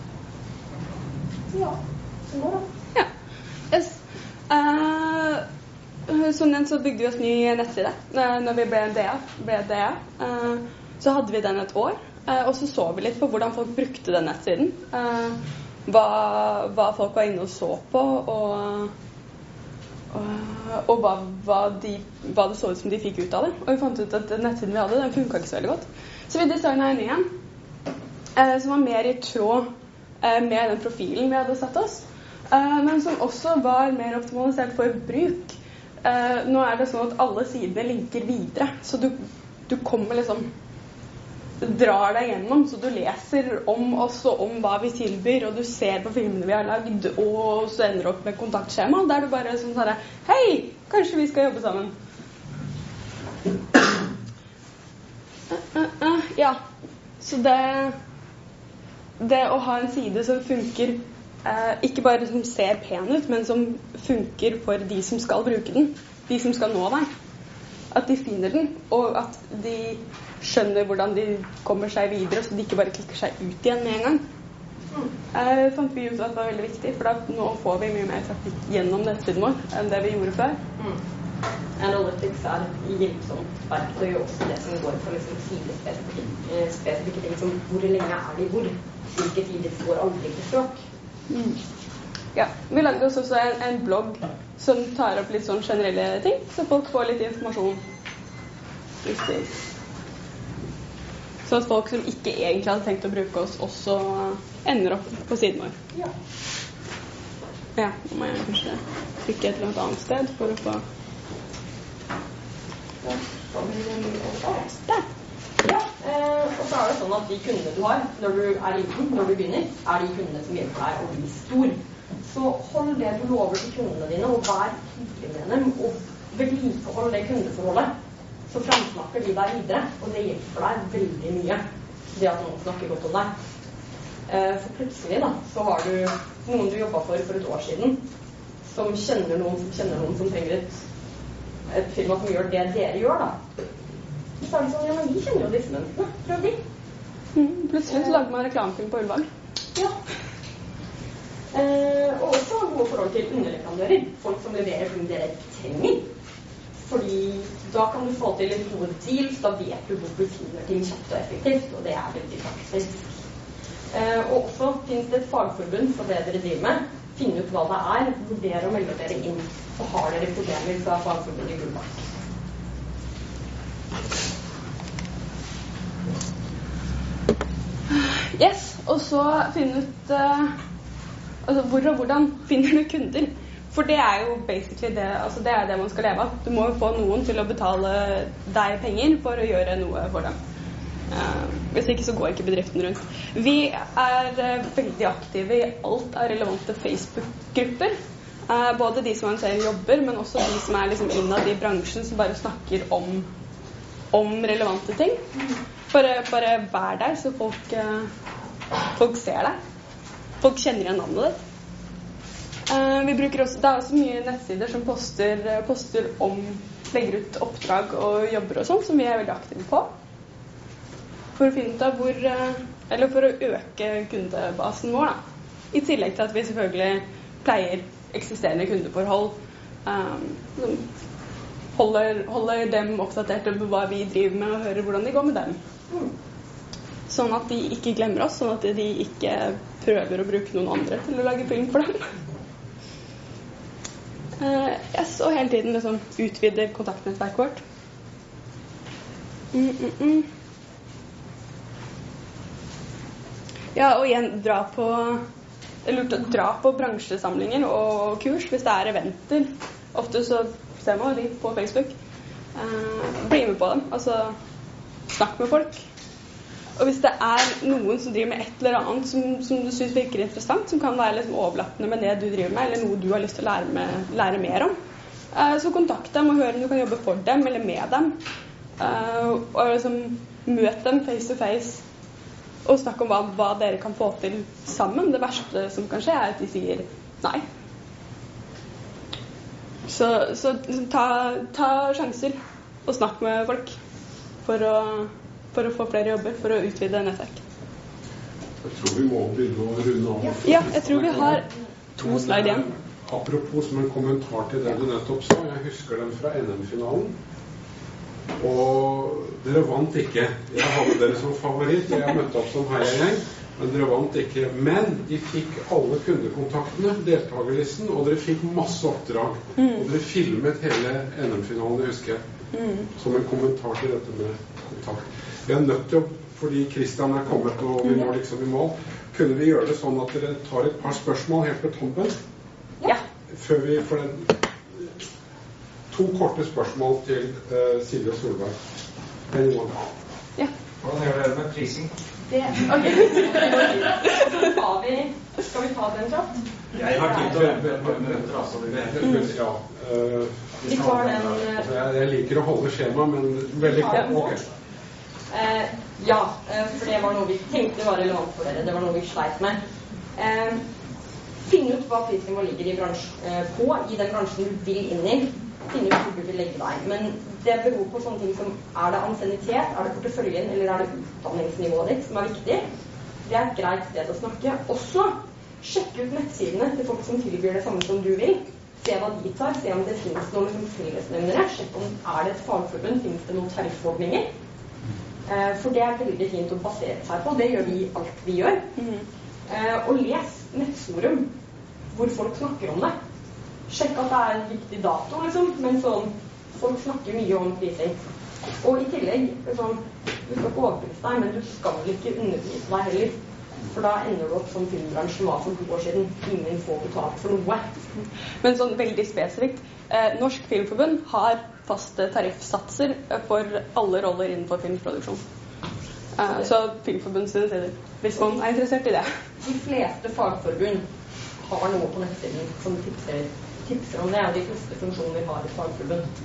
Ja, det går da. Ja. Yes. Uh, som nevnt så bygde vi oss ny nettside. Uh, når vi ble D A, ble D A uh, så hadde vi den et år. Uh, og så så vi litt på hvordan folk brukte den nettsiden. Uh, hva, hva folk var inne og så på, og, og, og hva, hva, de, hva det så ut som de fikk ut av det. Og vi fant ut at den nettsiden vi hadde, den funket ikke så veldig godt. Så vi designet en ny en, uh, som var mer i tråd uh, med den profilen vi hadde satt oss, uh, men som også var mer optimalisert for bruk. Uh, nå er det sånn at alle sidene linker videre, så du, du kommer liksom drar deg gjennom, så du leser om oss og om hva vi tilbyr, og du ser på filmene vi har lagd, og så ender du opp med kontaktskjema, der du bare sånn sånn, hei, kanskje vi skal jobbe sammen. Uh, uh, uh, ja, så det det å ha en side som funker uh, ikke bare som ser pen ut, men som funker for de som skal bruke den, de som skal nå deg, at de finner den, og at de skjønner hvordan de kommer seg videre, så de ikke bare klikker seg ut igjen med en gang. Eh, fant vi ut at det var veldig viktig, for da, nå får vi mye mer trafikk gjennom nettsiden vår enn det vi gjorde før. Mm. Analytics er et hjelpsomt verktøy, og også det som går for liksom sidespesifikke spesifikke ting som hvor lenge er de hvor, hvilke tider får aldri til språk. Mm. Ja, vi lagde også en, en blogg som tar opp litt sånn generelle ting, så folk får litt informasjon. Sånn at folk som ikke egentlig hadde tenkt å bruke oss, også ender opp på siden vår. Ja. Ja, nå må jeg kanskje trykke et eller annet annet sted for å få... Der. Ja, eh, og så er det sånn at de kundene du har når du er liten, når du begynner, er de kundene som hjelper deg å bli stor. Så hold det du lover til kundene dine, og vær tydelig med dem, og vedlikehold det kundeforholdet. Så framsnakker de deg videre, og det hjelper deg veldig mye, det at noen snakker godt om deg. Eh, for plutselig da, så har du noen du jobbet for for et år siden, som kjenner noen som kjenner noen som trenger et, et firma som gjør det dere gjør da. Så er det sånn, ja, men vi kjenner jo disse menneskene, prøv de. Mm, plutselig så lager man reklamefilm på Ullevål. Ja. Eh, og også gode forhold til underleverandører, folk som leverer film dere trenger. Fordi da kan du få til en gode deals, da vet du hvor du finner ting kjapt og effektivt, og det er veldig praktisk. Eh, og også finnes det et fagforbund for det dere driver med. Finne ut hva det er, vurdere å melde dere inn. Så har dere problemer, så er fagforbundet gullverk. Yes, og så finne ut uh, altså hvor og hvordan finner du kunder. For det er jo basically det, altså det er det man skal leve av. Du må jo få noen til å betale deg penger for å gjøre noe for dem. Uh, hvis ikke så går ikke bedriften rundt. Vi er uh, veldig aktive i alt av relevante Facebook-grupper. Uh, både de som annonserer jobber, men også de som er liksom innad i bransjen som bare snakker om, om relevante ting. Bare, bare vær der, så folk, uh, folk ser deg. Folk kjenner igjen navnet ditt. Uh, vi bruker også, det er også mye nettsider som poster, poster om, legger ut oppdrag og jobber og sånn, som vi er veldig aktive på. For å finne ut av hvor, uh, eller for å øke kundebasen vår, da. I tillegg til at vi selvfølgelig pleier eksisterende kundeforhold. Um, holder, holder dem oppdatert om hva vi driver med, og hører hvordan det går med dem. Mm. Sånn at de ikke glemmer oss, sånn at de ikke prøver å bruke noen andre til å lage film for dem. Uh, yes, og hele tiden liksom utvider kontaktnettverket vårt. Mm, mm, mm. Ja, og igjen dra på det er lurt å dra på bransjesamlinger og kurs hvis det er eventer. Ofte så ser man de på Facebook. Uh, bli med på dem, altså snakk med folk. Og hvis det er noen som driver med et eller annet som, som du synes virker interessant, som kan være liksom overlappende med det du driver med, eller noe du har lyst til å lære, med, lære mer om, uh, så kontakt dem og hør om du kan jobbe for dem eller med dem. Uh, og liksom møt dem face to face og snakke om hva, hva dere kan få til sammen. Det verste som kan skje er at de sier nei. Så, så ta, ta sjanser og snakk med folk for å for å få flere jobber, for å utvide nettverk. Jeg tror vi må begynne å runde av. Ja, jeg tror vi har to slide igjen. Apropos som en kommentar til det du nettopp sa, jeg husker den fra N M-finalen. Og dere vant ikke. Jeg hadde dere som favoritt, og jeg møtte opp som heiagjeng, men dere vant ikke. Men de fikk alle kundekontaktene, deltagerlisten, og dere fikk masse oppdrag. Mm. Og dere filmet hele N M-finalen, jeg husker jeg. Mm. Som en kommentar til dette med kontakt. Vi er nødt til å, fordi Kristian er kommet og vi må liksom i mål, kunne vi gjøre det sånn at dere tar et par spørsmål helt på tampen? Ja. Før vi får den, to korte spørsmål til uh, Silje og Solberg. Ja. Hvordan gjør dere med prising? Det, ok. Så tar vi, skal vi ta den kjapt? Jeg har tid til å vente på minutter, altså. Mm. Ja. Uh, vi tar den... Altså, jeg, jeg liker å holde skjema, men veldig kort. Ok. Eh, ja, eh, for det var noe vi tenkte var relevant for dere. Det var noe vi sleit med. Eh, Finn ut hva prisnivå ligger i bransje, eh, på i den bransjen du vil inn i. Finn ut hvor du vil legge deg. Men det beror på sånne ting som er det ansiennitet, er det porteføljen eller er det utdanningsnivået ditt som er viktig. det er et greit sted å snakke. Også sjekk ut nettsidene til folk som tilbyr det samme som du vil. Se hva de tar, se om det finnes noen liksom, fellesnevnere. Sjekk om er det et fagforbund, finnes det noen tariffordninger. Eh, for det er veldig fint å basere seg på. Det gjør vi alt vi gjør. Mm. Eh, og les nettforum hvor folk snakker om det. Sjekk at det er en riktig dato, liksom. Men sånn, folk snakker mye om prising. Og i tillegg, liksom, du skal ikke overbevise deg, men du skal ikke undervise deg heller. For da ender du opp som filmbransjen var for to år siden. Ingen får betalt for noe. Men sånn veldig spesifikt, eh, Norsk Filmforbund har faste tariffsatser for alle roller innenfor filmproduksjon. Eh, så Filmforbund sine steder, hvis man er interessert i det. De fleste fagforbund har noe på nettsiden som tipser, tipser om det, og de fleste funksjoner har et fagforbund.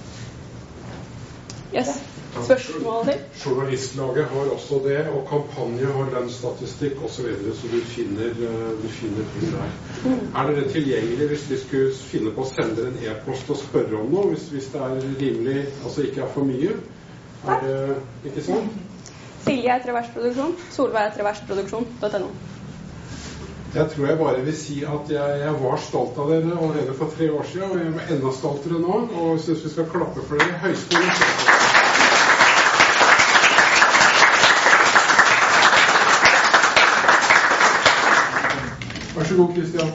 Yes. Spørsmål til? Journalistlaget har også det, og kampanje har lønnsstatistikk og så videre, så du finner, du finner ting der. Mm. Er dere tilgjengelig hvis vi skulle finne på å sende dere en e-post og spørre om noe, hvis, hvis det er rimelig, altså ikke er for mye? Er det ikke sånn? Silje er Treversproduksjon, Solveig er Treversproduksjon punktum no. Jeg tror jeg bare vil si at jeg, jeg var stolt av dere allerede for tre år siden, og jeg er enda stoltere nå, og synes vi skal klappe for dere. Høyskolen. Vær så god, Kristian.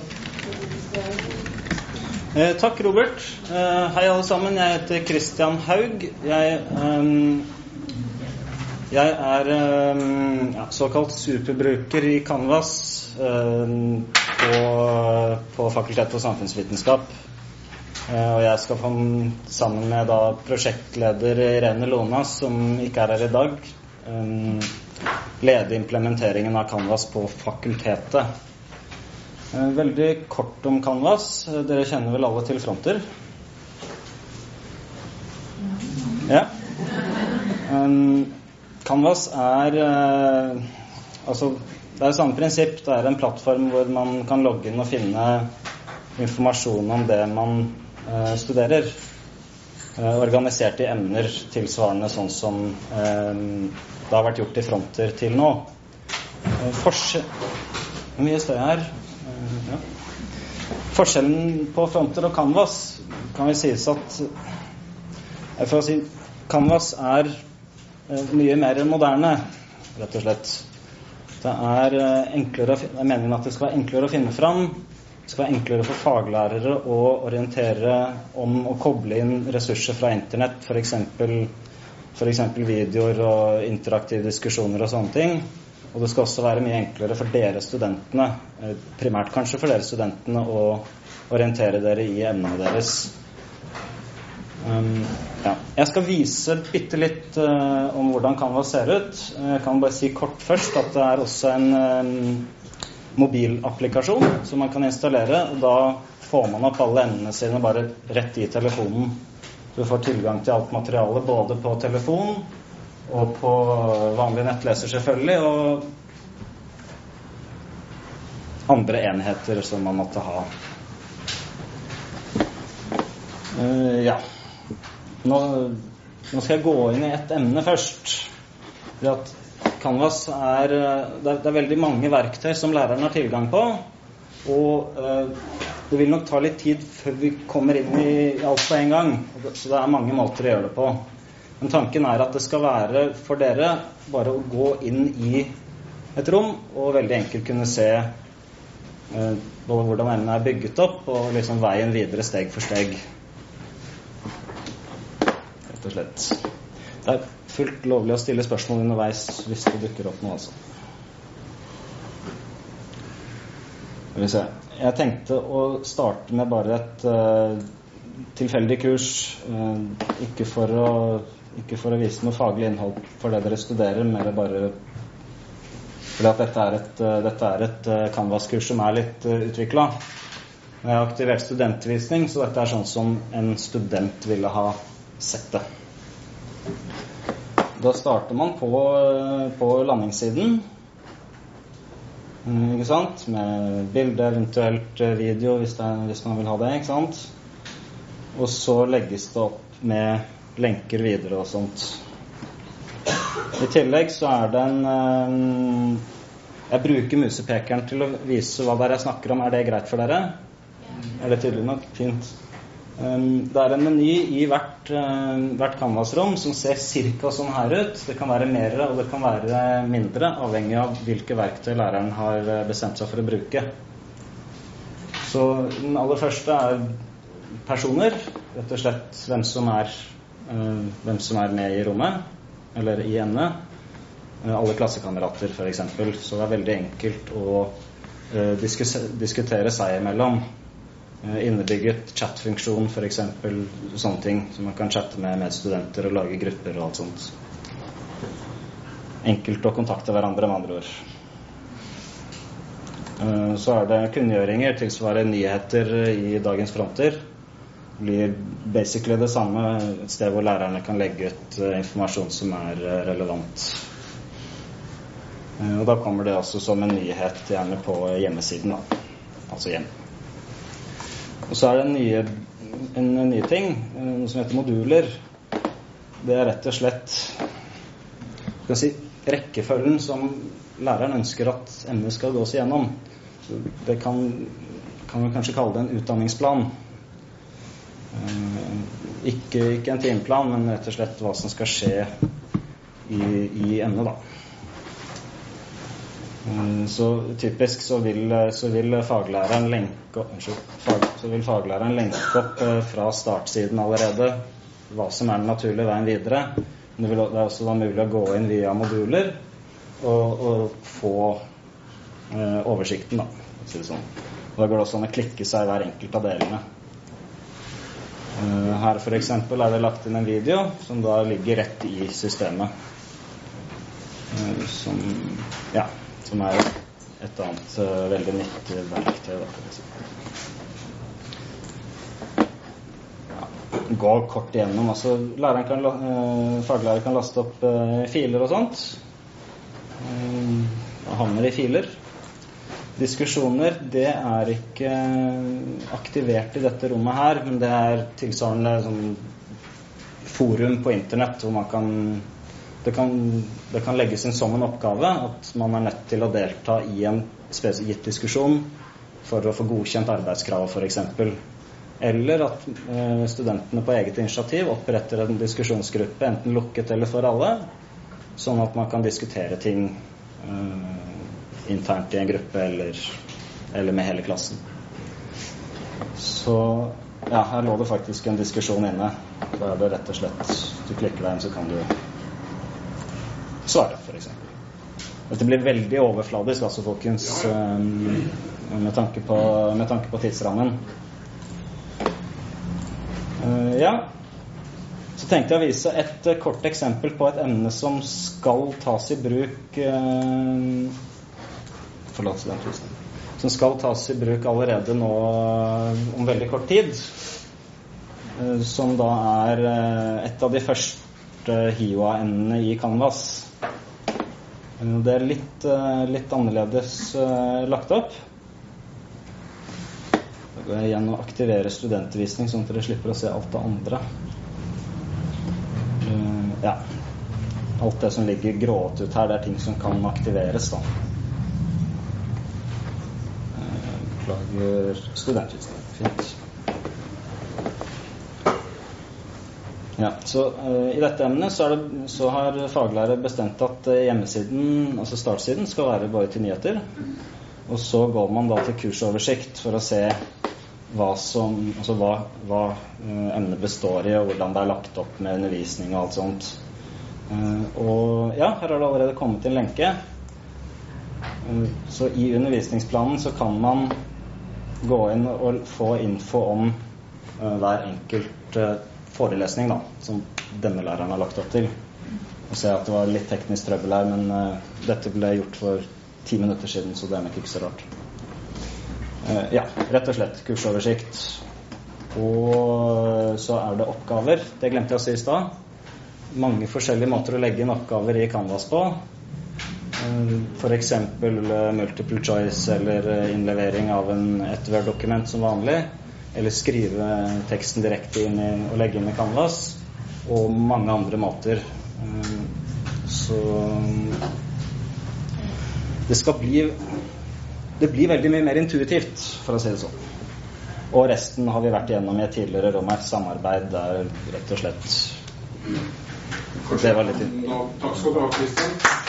Eh, takk, Robert. Eh, hei alle sammen, jeg heter Kristian Haug. Jeg, um, jeg er um, ja, såkalt superbruker i Canvas um, på, på Fakultet for samfunnsvitenskap. Eh, og jeg skal sammen med da, prosjektleder Irene Lonas, som ikke er her i dag, um, lede implementeringen av Canvas på fakultetet. Veldig kort om Canvas. Dere kjenner vel alle til fronter? Ja. Um, Canvas er uh, altså, det er samme prinsipp. Det er en plattform hvor man kan logge inn og finne informasjon om det man uh, studerer. Uh, organisert i emner tilsvarende sånn som uh, det har vært gjort i fronter til nå. Uh, Forskjell... Hvor mye støy her? Ja. Forskjellen på fronter og Canvas kan vi sies at for å si, Canvas er eh, mye mer moderne, rett og slett. Det er eh, enklere, jeg mener at det skal være enklere å finne fram, det skal være enklere for faglærere å orientere om å koble inn ressurser fra internett, for eksempel, for eksempel videoer og interaktive diskusjoner og sånne ting. Og det skal også være mye enklere for dere studentene, primært kanskje for dere studentene, å orientere dere i emnene deres. Um, ja. Jeg skal vise bitte litt uh, om hvordan Canvas ser ut. Jeg kan bare si kort først at det er også en um, mobilapplikasjon som man kan installere, og da får man opp alle emnene sine bare rett i telefonen. Så du får tilgang til alt materialet både på telefon og på vanlig nettleser selvfølgelig, og andre enheter som man måtte ha. Uh, ja. Nå, nå skal jeg gå inn i et emne først. Det at Canvas er, det er, det er veldig mange verktøy som læreren har tilgang på, og uh, det vil nok ta litt tid før vi kommer inn i alt på en gang, så det er mange måter å gjøre det på. Men tanken er at det skal være for dere bare å gå inn i et rom og veldig enkelt kunne se eh, både hvordan emnet er bygget opp og liksom veien videre steg for steg. Rett og slett. Det er fullt lovlig å stille spørsmål underveis hvis det dukker opp noe altså. Skal vi se. Jeg tenkte å starte med bare et uh, tilfeldig kurs, uh, ikke for å Ikke for å vise noe faglig innhold for det dere studerer, men bare fordi at dette er et, dette er et Canvas-kurs som er litt uh, utviklet. Jeg har aktivert studentvisning, så dette er sånn som en student ville ha sett det. Da starter man på, på landingssiden, mm, ikke sant? Med bilde, eventuelt video, hvis, det, hvis man vil ha det, ikke sant? Og så legges det opp med lenker videre og sånt. I tillegg så er det en, Jeg bruker musepekeren til å vise hva det er jeg snakker om. Er det greit for dere? Er det tydelig nok? Fint. Det er en meny i hvert, hvert Canvas-rom som ser cirka sånn her ut. Det kan være mer og det kan være mindre, avhengig av hvilke verktøy læreren har bestemt seg for å bruke. Så den aller første er personer, rett og slett hvem som er, hvem som er med i rommet, eller i emnet. Alle klassekamerater for eksempel. Så det er veldig enkelt å diskutere seg imellom. Innebygget chatfunksjon for eksempel, sånne ting som man kan chatte med medstudenter og lage grupper og alt sånt. Enkelt å kontakte hverandre med andre ord. Så er det kunngjøringer, tilsvarer nyheter i dagens fronter. Det blir basically det samme, et sted hvor lærerne kan legge ut informasjon som er relevant. Og da kommer det også som en nyhet gjerne på hjemmesiden da, altså hjemme. Og så er det en nye, en ny ting, noe som heter moduler. Det er rett og slett skal si, rekkefølgen som læreren ønsker at emnet skal gås igjennom. Det kan, kan vi kanskje kalle det en utdanningsplan. Ikke, ikke en timeplan, men rett og slett hva som skal skje i, i emnet da. Så typisk så vil, så vil faglæreren lenke fag, så vil faglæreren lenke opp fra startsiden allerede hva som er den naturlige veien videre. Men det, vil, det er også da mulig å gå inn via moduler og, og få eh, oversikten da, si det sånn. Og da går det også an å klikke seg i hver enkelt av delene. Eh, her for eksempel er det lagt inn en video som da ligger rett i systemet. Eh, som, ja, som er et annet uh, veldig nyttig verktøy da, kan jeg si. Ja, gå kort igjennom altså, læreren kan, uh, faglærer kan laste opp uh, filer og sånt uh, havner i filer. Diskusjoner, det er ikke aktivert i dette rommet her, men det er tilsvarende sånn, forum på internett hvor man kan Det kan, det kan legges inn som en oppgave at man er nødt til å delta i en spesifikt diskusjon for å få godkjent arbeidskrav for eksempel. Eller at eh, studentene på eget initiativ oppretter en diskusjonsgruppe, enten lukket eller for alle, sånn at man kan diskutere ting eh, internt i en gruppe eller, eller med hele klassen. Så ja, her lå det faktisk en diskusjon inne. Da er det rett og slett, du klikker deg inn så kan du svare, for eksempel. Dette blir veldig overfladisk, altså folkens, med tanke på, med tanke på tidsrammen. Ja, så tenkte jeg å vise et kort eksempel på et emne som skal tas i bruk forlåt studenthusen, som skal tas i bruk allerede nå om veldig kort tid, som da er et av de første H I O A-emnene i Canvas. Det er litt, litt annerledes lagt opp. Da går jeg igjen og aktiverer studentvisning sånn at dere slipper å se alt det andre. Ja, alt det som ligger gråt ut her, det er ting som kan aktiveres da. Beklager studentvisning. Fint. Ja, så uh, i dette emnet så, er det, så har faglærer bestemt at uh, hjemmesiden, altså startsiden, skal være bare til nyheter. Og så går man da til kursoversikt for å se hva, som, altså hva, hva uh, emnet består i, og hvordan det er lagt opp med undervisning og alt sånt. Uh, og ja, her har det allerede kommet en lenke. Uh, så i undervisningsplanen så kan man gå inn og få info om uh, hver enkelt uh, forelesning da, som denne læreren har lagt opp til. Og se at det var litt teknisk trøbbel her, men uh, dette ble gjort for ti minutter siden, så det er nok ikke så rart. Uh, ja, rett og slett kursoversikt. Og så er det oppgaver. Det glemte jeg å si i sted. Mange forskjellige måter å legge inn oppgaver i Canvas på. Uh, for eksempel uh, multiple choice eller uh, innlevering av en, et Word-dokument som vanlig. Eller skrive teksten direkte inn i, og legge inn i Canvas, og mange andre måter. Så det skal bli det blir veldig mye mer intuitivt, for å si det sånn. Og resten har vi vært igjennom i et tidligere rom, et samarbeid der rett og slett det var litt... Takk skal du ha, Kristian.